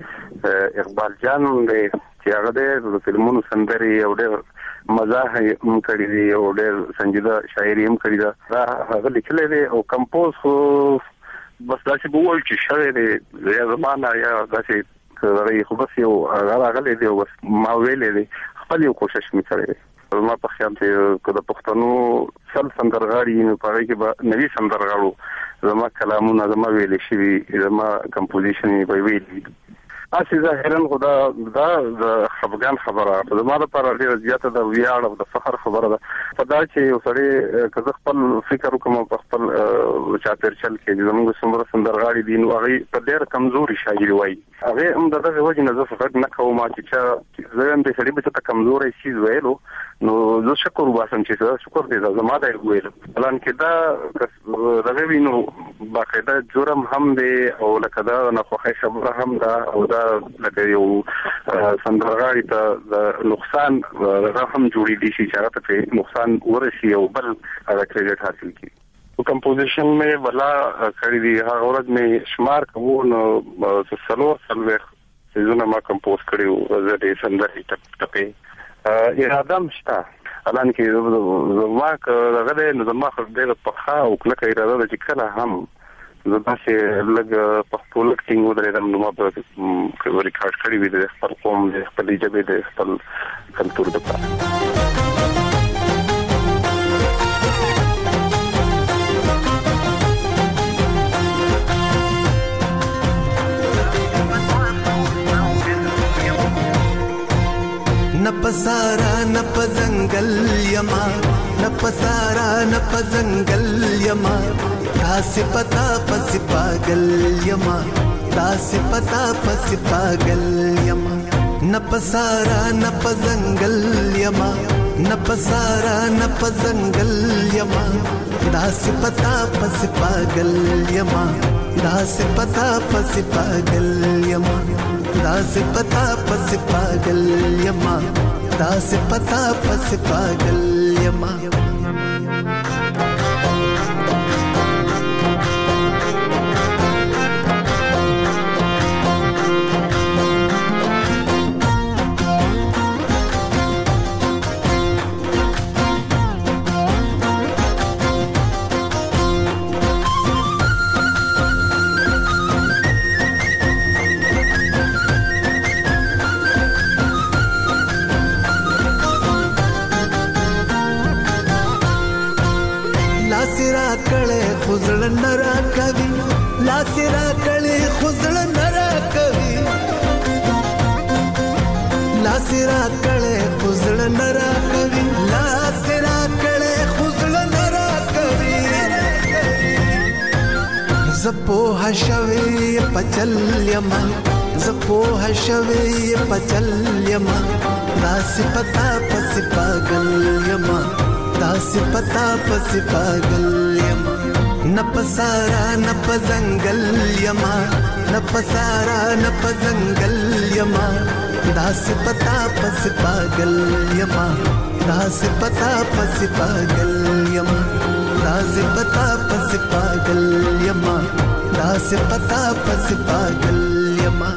Speaker 5: د اقبال جان دی چې هغه د فلمونو سندرې او ډېر مزاح هم کړی دی او ډېر سنجیده شاعري هم کړې ده. دا هغه لیکلی دی او کمپوز خو بس داسې به ووایو چې شوی دی یا زمانه یا داسې خو بس یو هغه راغلی دی او بس ما ویلی دی خپل یو کوشش مې کړی دی. ما په خیال چې که د پښتنو سل سندرغاړي نو په هغې کې به نوي سندرغاړو زما کلامونه زما ویلې شوي زما کمپوزیشن یې به ویلي. هسې ظاهرا خو دا دا د خفګان خبره زما لپاره ډېره زیاته د ویاړ او د فخر خبره ده په دا چې یو سړی که زه خپل فکر وکړم په خپل چاپېرچل کې زموږ څومره سندرغاړي دي نو هغوی په ډېره کمزوري شاعري وایي. هغې هم د دغې وجې نه زه غږ نه کوم چې چا زه هم دې سړي به چاته کمزوری څیز ویلو نو زه شکر وباسم چې دا شکر دی دا زما دی ویلو. حالانکې دا دغه وي نو باقاعده جرم هم دی او لکه دا ناخوښۍ خبره هم ده او دا لکه یو سندرغاړي ته د نقصان هغه هم جوړېدی شي چې هغه ته پرې نقصان ورسي او بل هغه کریډټ حاصل کړي. کمپوزیشن مې ولا کړی دی هغه ورځ مې شمار کوو نو څلور څلوېښت څیزونه ما کمپوز کړي وو زه د سندرې ټپ ټپې اراده هم شته حالانکې زما که دغه دی نو زما خو ډېره پخه او کلکه اراده ده چې کله هم زه داسې لږ پښتو لږ ټینګ ودرېدم نو ما به ریکارډ کړي وي د خپل قوم د خپلې ژبې د خپل کلتور دپاره.
Speaker 4: نپسارا نپ زنگل یما نپسارا نپ زنگل یما داس پتا پس پاگل یما داس پتا پس پاگل یما نپسارا نپ زنگل یما نپسارا نپ زنگل یما داس پتا پس پاگل یما داس پتا پس پاگل یما داس پتا پس پاگل یما دا سے پتا پس پاگل یما खुजड़ नरा कवि लासिरा कले खुजड़ नरा कवि लासिरा कले खुजड़ नरा कवि लासिरा कले खुजड़ नरा कवि जपो हशवे पचल यमा जपो हशवे पचल यमा दास पता पस पागल यमा दास पता पस पागल यमा न पसारा न पजंगल यमा न पसारा न पजंगल यमा दास पता पस पागल यमा दास पता पस पागल यमा दास पता पस पागल यमा दास पता पस पागल यमा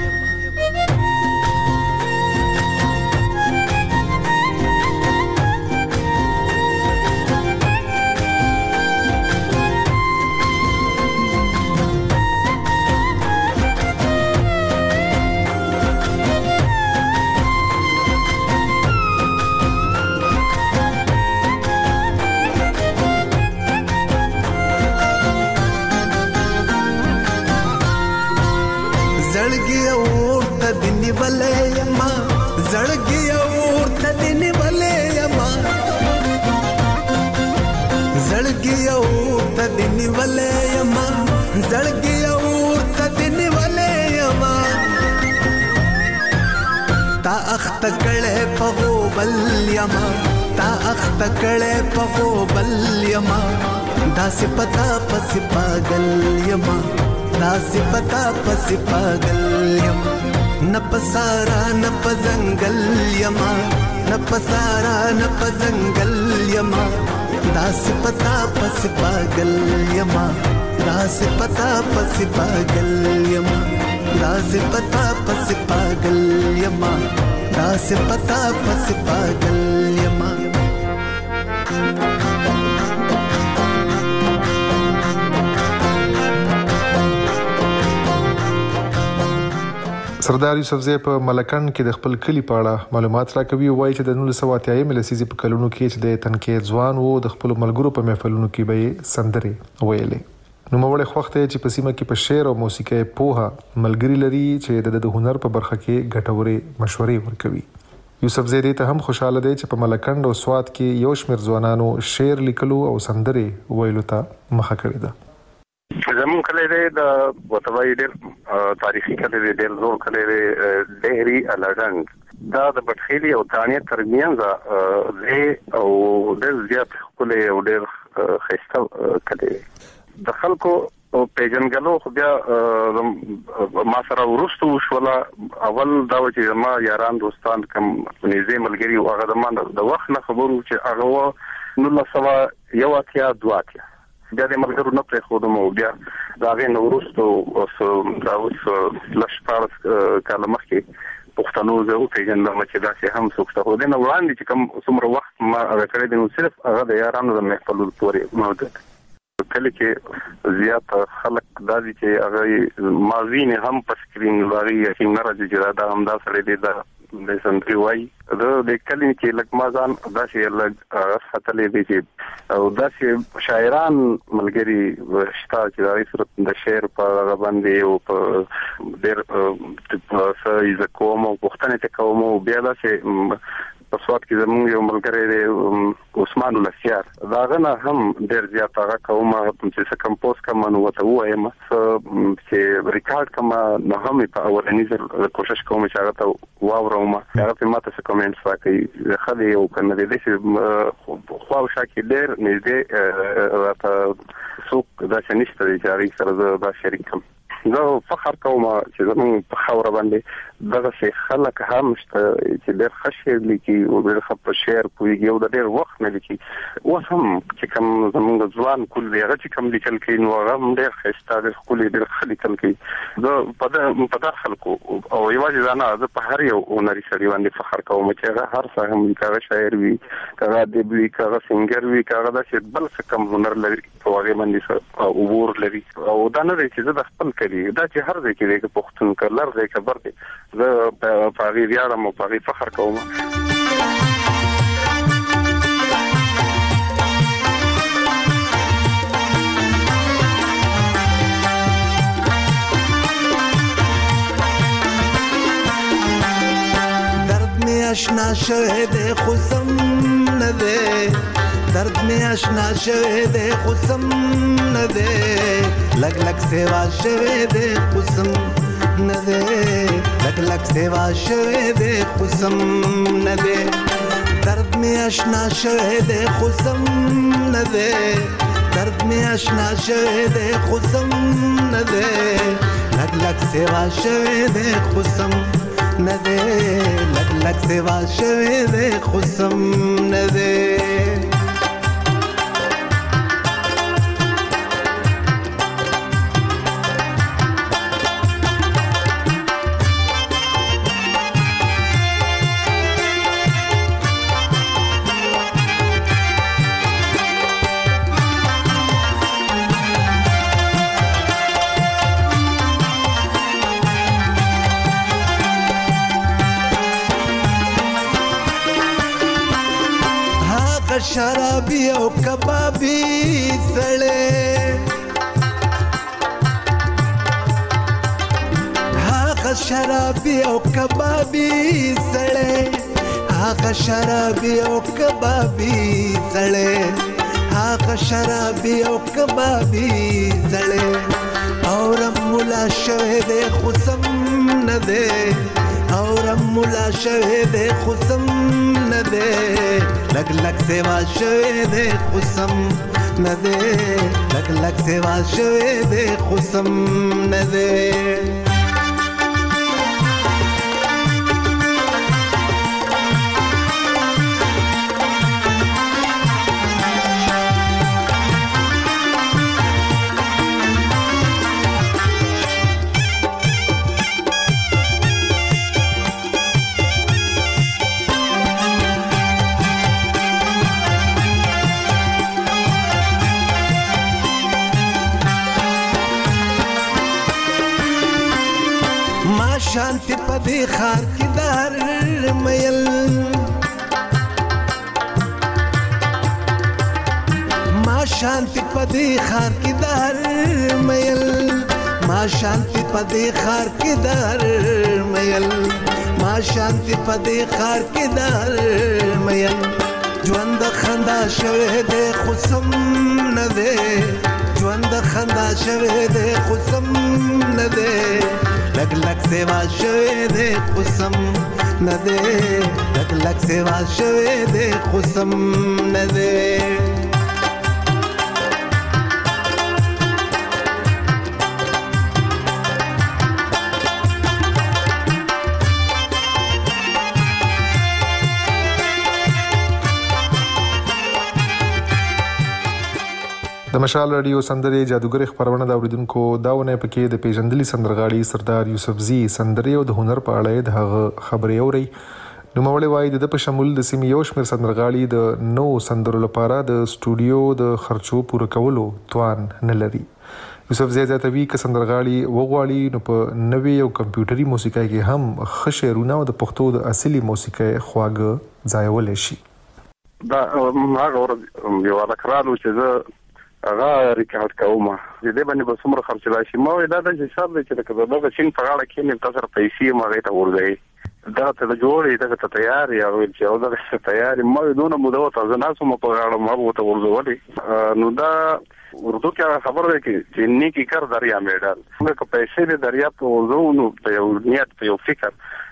Speaker 4: तकड़े पगो बल यमा ता अख तकड़े पगो बल यमा दास पता पस पागल यमा दास पता पस पागल यमा न पसारा न पजंगल यमा न पसारा न पजंगल यमा दास पता पस पागल यमा दास पता पस पागल यमा दास पता पस पागल यमा दास पता पस पागल यमा
Speaker 2: سردار یوسفزی په ملکن کې د خپل کلی په اړه معلومات راکوي او وايي چې د نولس سوه اتیا لسیزې په کلونو کې چې د تنکي ځوان وو د خپل ملګرو په محفلونو کې به سندرې ویلې نو موږ وخت چې په سیمه کې په شعر او موسیقي پوها ملګری لري چې د هنر په برخه کې ګټورې مشورې ورکوي یوسفزی ته هم خوشاله دی چې په ملکند او سواد کې یو شمېر ځوانانو شعر لیکلو او سندرې ویلو ته مخه کړې ده
Speaker 5: زمون کله دې د وتوای ډېر تاریخي کله دې ډېر زور کله دې ډېری الګند دا د بټخيلي او تانیه ترمنځ زه او ډېر زیات کله او ډېر خسته کله د خلکو پیژنګلو خو بیا ما سره ورستو شولا اول دا چې ما یاران دوستان کوم نږدې ملګری او هغه د ما د وخت نه خبرو چې هغه نو سوا یو اتیا دواتیا بیا د ملګرو نه پرې خودم او بیا دا غي نورستو او دا اوس لښپارس کله مخکې پښتنو زه او پیژنم چې دا چې هم څوک ته ودی نه وړاندې چې کوم څومره وخت ما کړی دی نو صرف هغه د یارانو د محفل پورې موجود کله کې زیات خلک دا دي چې هغه ماضی نه هم په سکرین لري چې نه راځي چې دا هم دا سره دی دا د سندري وای دا د کلین کې لکه مازان دا چې لږ خطلې دي چې او دا چې شاعران ملګری شتا چې دا صورت د شعر په باندې او په ډېر په سایز کوم او پښتنه ته کوم بیا دا چې په سواد کې زموږ یو ملګری دی عثمان لسیار دا غنه هم ډېر زیات هغه کومه چې کمپوز کوم نو وته وایم چې ریکارډ کوم نو هم په اولنی ځل کوشش کوم چې هغه ته واورم هغه په ماته څه کومنټس راکړي خالي او کنه دې چې خو شاکې ډېر نږدې راته څوک دا چې نشته چې هغه سره دا شریک کوم زه فخر کوم چې زموږ په خاور باندې دغه څه خلک هم چې ډېر خشیر لیکي او ډېر خپ شعر کوي او د ډېر وخت نه لیکي اوس هم چې کوم زموږ ځوان کول دی هغه چې کوم لیکل کوي نو هغه هم ډېر ښایسته ډېر ښکلي ډېر ښه لیکل کوي زه په دغه خلکو او یوازې دا نه زه په هر یو هنري سړي باندې فخر کوم چې هغه هر څه هم که هغه شاعر وي که هغه ادیب وي که هغه سینګر وي که هغه داسې بل څه کم هنر لري په هغې باندې عبور لري او دا نه دی چې زه د خپل کلي دا چې هر ځای کې دی که پښتون که لر دی که بر دی زه په هغې ویاړم او په هغې فخر کوم.
Speaker 4: درد میں اشنا شہد خسم نہ دے درد میں اشنا شہد خسم نہ دے لگ لگ سیوا شہد خسم نہ دے لگ لگ سیوا شہد خسم نہ دے درد میں اشنا شہد خسم نہ دے درد میں اشنا شہد خسم نہ دے لگ لگ سیوا شہد خسم نہ دے لگ لگ سیوا شہد خسم نہ دے. شرابی او کبابی سړی هغه شرابی او کبابی سړی هغه شرابی او کبابی سړی هغه شرابی او کبابی سړی اور مولا شهد خصم نه دی اور مولا شهد خصم نه دی لگ لگ سیوا شہد خسم نہ دے لگ لگ سیوا شہد خسم نہ دے. شانتی پدی خار کی دار میل ما شانتی پدی خار کی دار میل ما شانتی پدی خار کی دار میل ما شانتی پدی خار کی دار میل ژوند خندا شوه دې خصم نه دې ژوند خندا شوه دې خصم نه دې لگ لگ سیوا شوه دې خصم نه دې لگ لگ سیوا شوه دې خصم نه دې.
Speaker 2: د مشال رادیو سندرې جادوګر خبرونه دا اوریدونکو داونه پکې د پیژندلي سندرغاړي سردار یوسفزي سندرې او د هنر په اړه د هغه خبرې اوري. نو مولوی وای د په شمول د سیمې یو شمېر سندرغاړي د نو سندرو لپاره د سټوډیو د خرچو پوره کولو توان نه لري. یوسفزي زیاتوي ک سندرغاړي وغواړي نو په نوې او کمپیوټري موسیقۍ کې هم خشرونه او د پښتو د اصلي موسیقۍ خواږه ځایول شي.
Speaker 5: دا هغه ور یو راکرالو چې زه هغه ریکارډ کوم د دې باندې به څومره خرچ راشي ما دا د حساب دی چې دا د چین په اړه کې نه تاسو پیسې ما غوښته ورځي دا ته جوړې دا ته تیار یا ول چې او دا تیار ما دونه مو دا تاسو نه سم په اړه ما وته ورځولې نو دا اردو کې خبر دی چې نیکی کار دریا میډل موږ که پیسې د دریا په ورځو نو په یو نیت په یو فکر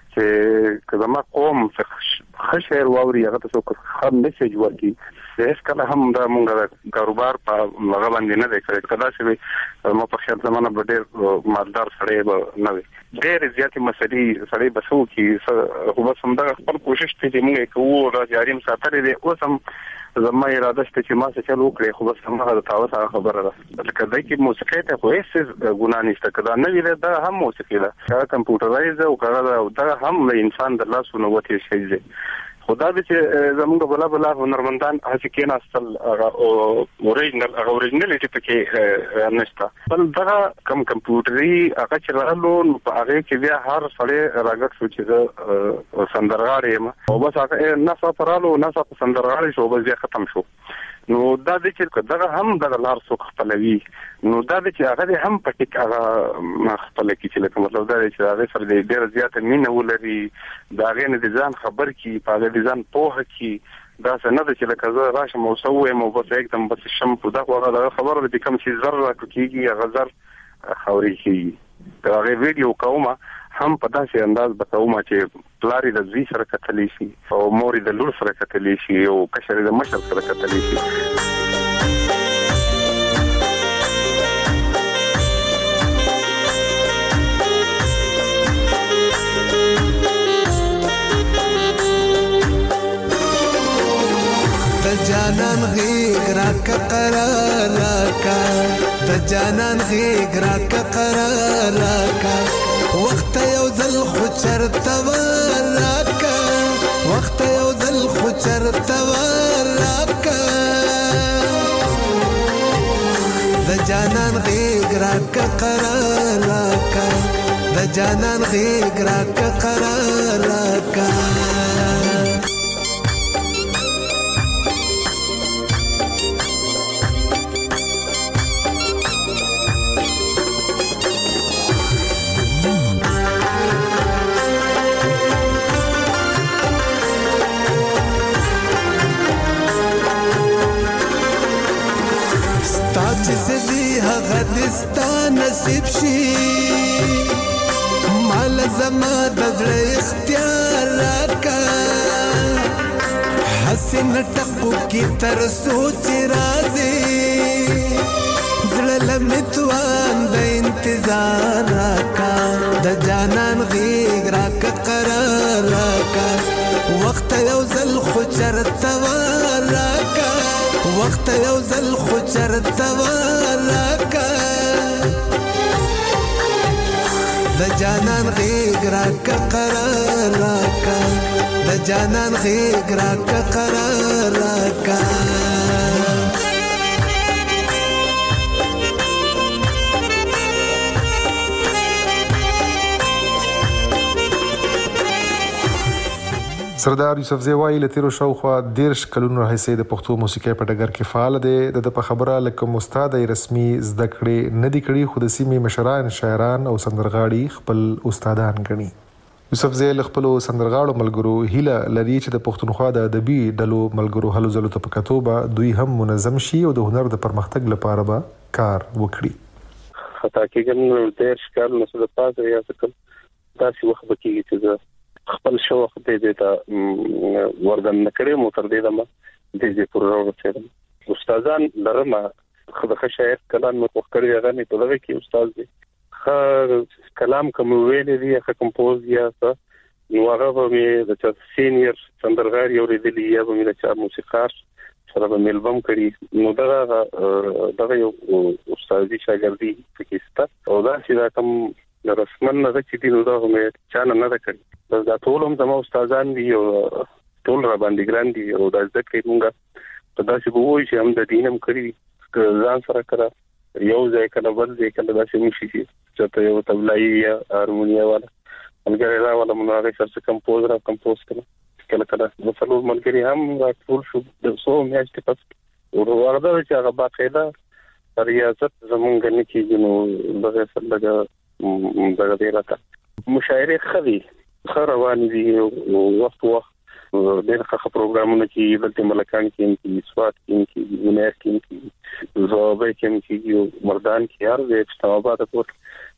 Speaker 5: چې کله قوم خشر واوري هغه تاسو خام میسج ورکي هیڅ کله هم دا مونږه کاروبار په هغه باندې نه دی کړی کدا چې مو په خیال زمانه به ډېر مالدار سړی به نه وي ډېر زیاتې مسلې سړی بسو کې خو بس هم دا خپل کوشش ته چې مونږ کوو را جاري ساتلې دي اوس هم زما اراده شته چې ما څه چلو کړی خو بس هغه د تاسو سره خبره ده لکه دای کی موسیقي ته خو هیڅ ګناه نشته کدا نه ویل دا هم موسیقي ده دا کمپیوټرایز او کړه دا هم د انسان د لاسونو وته شي دی خدا دې چې زموږ بلا بلا هنرمندان هڅه کین اصل او اوریجنل هغه اوریجنالیټي پکې نشته بل دا کم کمپیوټري هغه چې رالو په هغه کې بیا هر سړی راګټ شو چې سندرغاړي ما او بس هغه نه سفرالو نه سندرغاړي شو بس بیا ختم شو نو دا د چې دا هم د لار سو خپلوي نو دا د چې هغه هم پټیک هغه خپل کې چې لکه مطلب دا چې هغه سره ډېر زیات مینه ولري دا غي نه ځان خبر کی په دې ځان پوهه کی دا څنګه د چې لکه زه راشم او سوې مو بس एकदम بس شم په دا خبره خبره د کوم چې ذره کوکیږي غزر خوري کیږي دا غي ویډیو کومه هم په داسې انداز بتاوم چې پلاری د زوی سره کتلی شي او موري د لور سره کتلی شي او کشر د مشر سره کتلی شي
Speaker 4: د جانان غیږ راکه قرار راکه د جانان غیږ راکه قرار راکه وخت یو ځل خو چرته وراکه وخت یو ځل خو چرته وراکه د جانان غیږ راکه قرار راکه د جانان غیږ راکه قرار راکه دستا نصیب شي مال زما د زړه اختیار راکا حسن ټکو کی تر سوچ راځي زړه لمتوان د انتظار راکا د جانان غیږ راکا قرار راکا وخت یو ځل خو چرته راکا وخت یو ځل خو چرته راکا د جانان غیږ راکا قرار راکا د جانان غیږ راکا قرار راکا
Speaker 2: سردار یوسف زیوای لتیرو شاوخوا دیرش کلونو راهیسې د پښتو موسیقۍ په ډګر کې فعال دی د په خبره لکه استاد رسمي زده کړې نه دی کړي خو د سیمې مشران شاعران او سندرغاړي خپل استادان ګڼي یوسف زیل خپل سندرغاړو ملګرو هیله لري چې د پښتونخوا د ادبي ډلو ملګرو هلو ځلو ته پکاتوبه دوی هم منظم شي او د هنر د پرمختګ لپاره به کار وکړي
Speaker 5: خطا کېږم ډېر شکل نو څه د پاتې یا څه داسې وخت بکیږي چې خپل شوق دې دې ته وردن نکړې مو تر دې دمه دې دې پر راوړل استادان لرمه خدای شاعر کلام مو وکړی هغه نه په دغه کې استاد دی خ کلام کوم ویل دی هغه کمپوز یا څه نو هغه به د سینیئر سندرغاړي اوریدلی یا به د چا موسیقار سره به البوم کړی نو دغه دغه یو استادي شاګردي پکې او دا چې کوم د رسمن نه چې دی نو دا هم چا نه نه کړی بس دا ټول هم زموږ استادان دي او ټول را باندې ګران دي او دا ځکه موږ په داسې بووي چې هم د دینم کړی ځان سره کړه یو ځای کله بل ځای کله داسې نشي چې ته یو تبلایي یا هارمونیا والا ملګری را والا مونږه سره کمپوز را کمپوز کړه کله کله نو څلور ملګری هم را ټول شو د څو میاشتې پس ورغله چې هغه باقاعده ریاضت زمونږ نه کېږي نو دغه سره دغه دی راته مشاعره خدي خروان دي وخت وخت ډېر ښه پروګرامونه کې بلته ملکان کې کې سواد کې کې ونیر کې کې زوبه کې کې مردان کې هر د استوابات په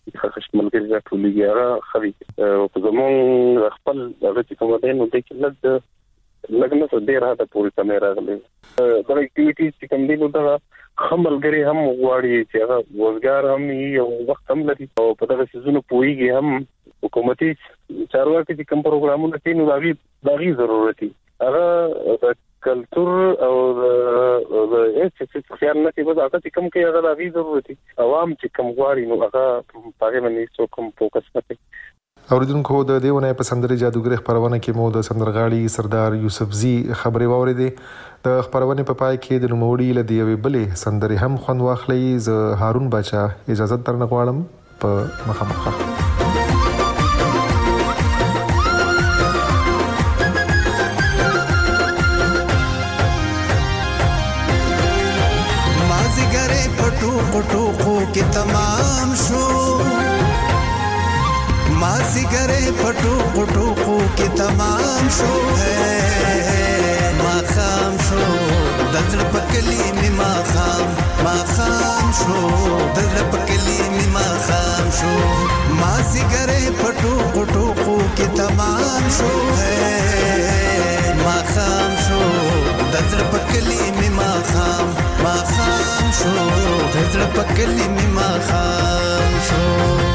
Speaker 5: خشملګری راټولېږي هغه خوي په زمون خپل هغه چې کوم دی نو د کله لګنه څه ډیر هدا پوری کیمرا غلې دا اکټیویټیز چې کوم دی نو دا خملګری هم غواړي چې هغه روزګار هم یو وخت هم لري او په دغه سيزونو پويږي هم حکومتي چارواکي چې کوم پروګرامونه کوي نو داغي داغي ضرورت دي هغه کلچر او د هیڅ خیال نه کوي دا چې کوم کې هغه داغي ضرورت دي عوام چې کوم غواړي نو هغه په هغه باندې څو کوم فوکس کوي.
Speaker 2: اوریدونکو د دیونه په سندري جادوګر خبرونه کې مو د سندرغاړي سردار یوسفزي خبري واوریدې د خبرونه په پای کې د نوموړي له دیوي بلې سندري هم خوند واخلي. ز هارون بچا اجازه ترنه غواړم په مخامخ.
Speaker 4: ټوکو کې تمام شو مازی ګره پټو پټو کې تمام شو ما خام شو دزړ پکلی می ما خام ما خام شو دزړ پکلی می ما خام شو مازی ګره پټو پټو کې تمام شو ما خام شو دزړ پکلی می ما خام ما خام شو دزړ پکلی می ما خام شو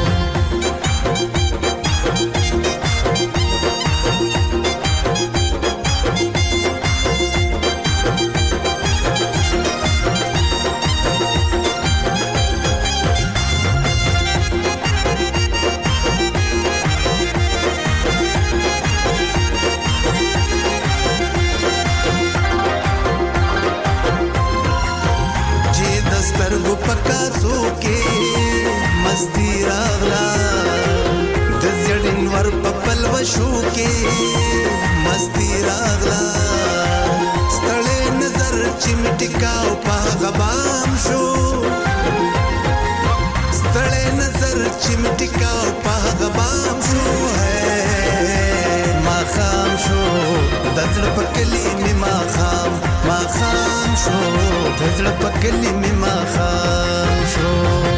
Speaker 4: شو کې مستی راغلا ستړې نظر چمټکاو په غبام شو ستړې نظر چمټکاو په غبام شو ما خام شو دزړ پکلی می ما خام ما خام شو دزړ پکلی می ما خام شو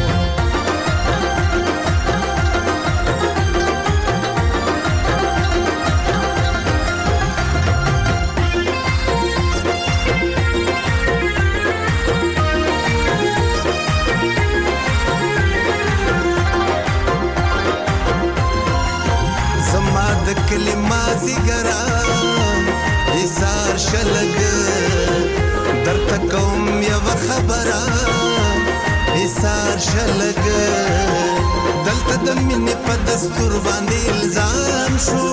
Speaker 4: کلمازی ګرام ایثار شلګ درته کوم یو خبره ایثار شلګ دلته د مینې په دستور باندې الزام شو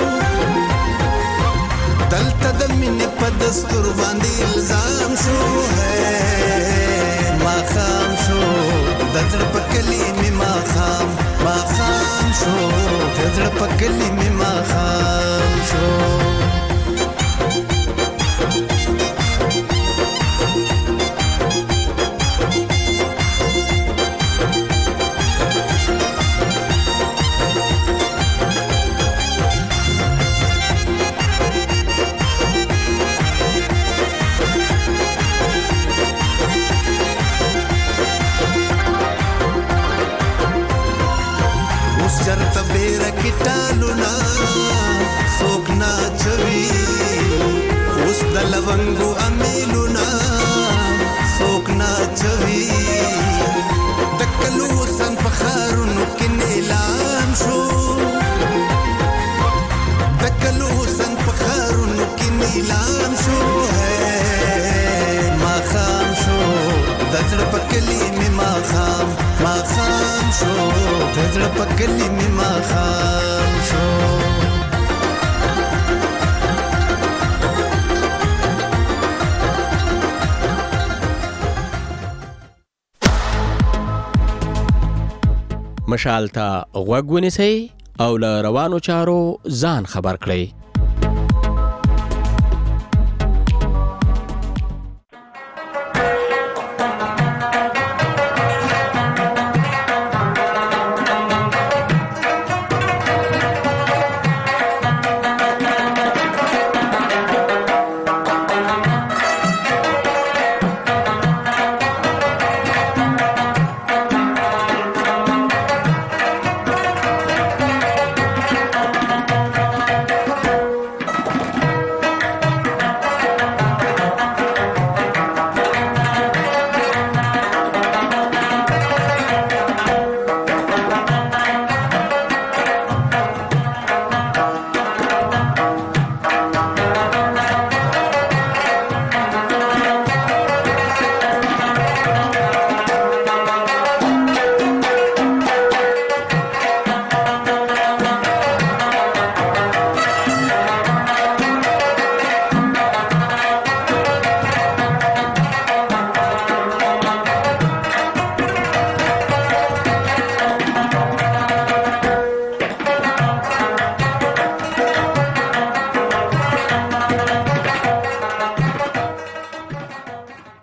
Speaker 4: دلته د مینې په دستور باندې الزام شو ما خام شو دزړ پکلی می ما خام ما خام شو دزړ پکلی می ما خام شو چرته بیره کټالونا سوکنا چوي اوس د لونګو امیلونا سوکنا چوي دکلو سن فخارونو کې نیلام شو دکلو سن فخارونو کې نیلام شو ما خام شو دزړ پکلی می ما خام ما خام شو دزړ پکلی می ما خام شو
Speaker 3: مشال ته غوږ ونیسئ او له روانو چارو ځان خبر کړئ.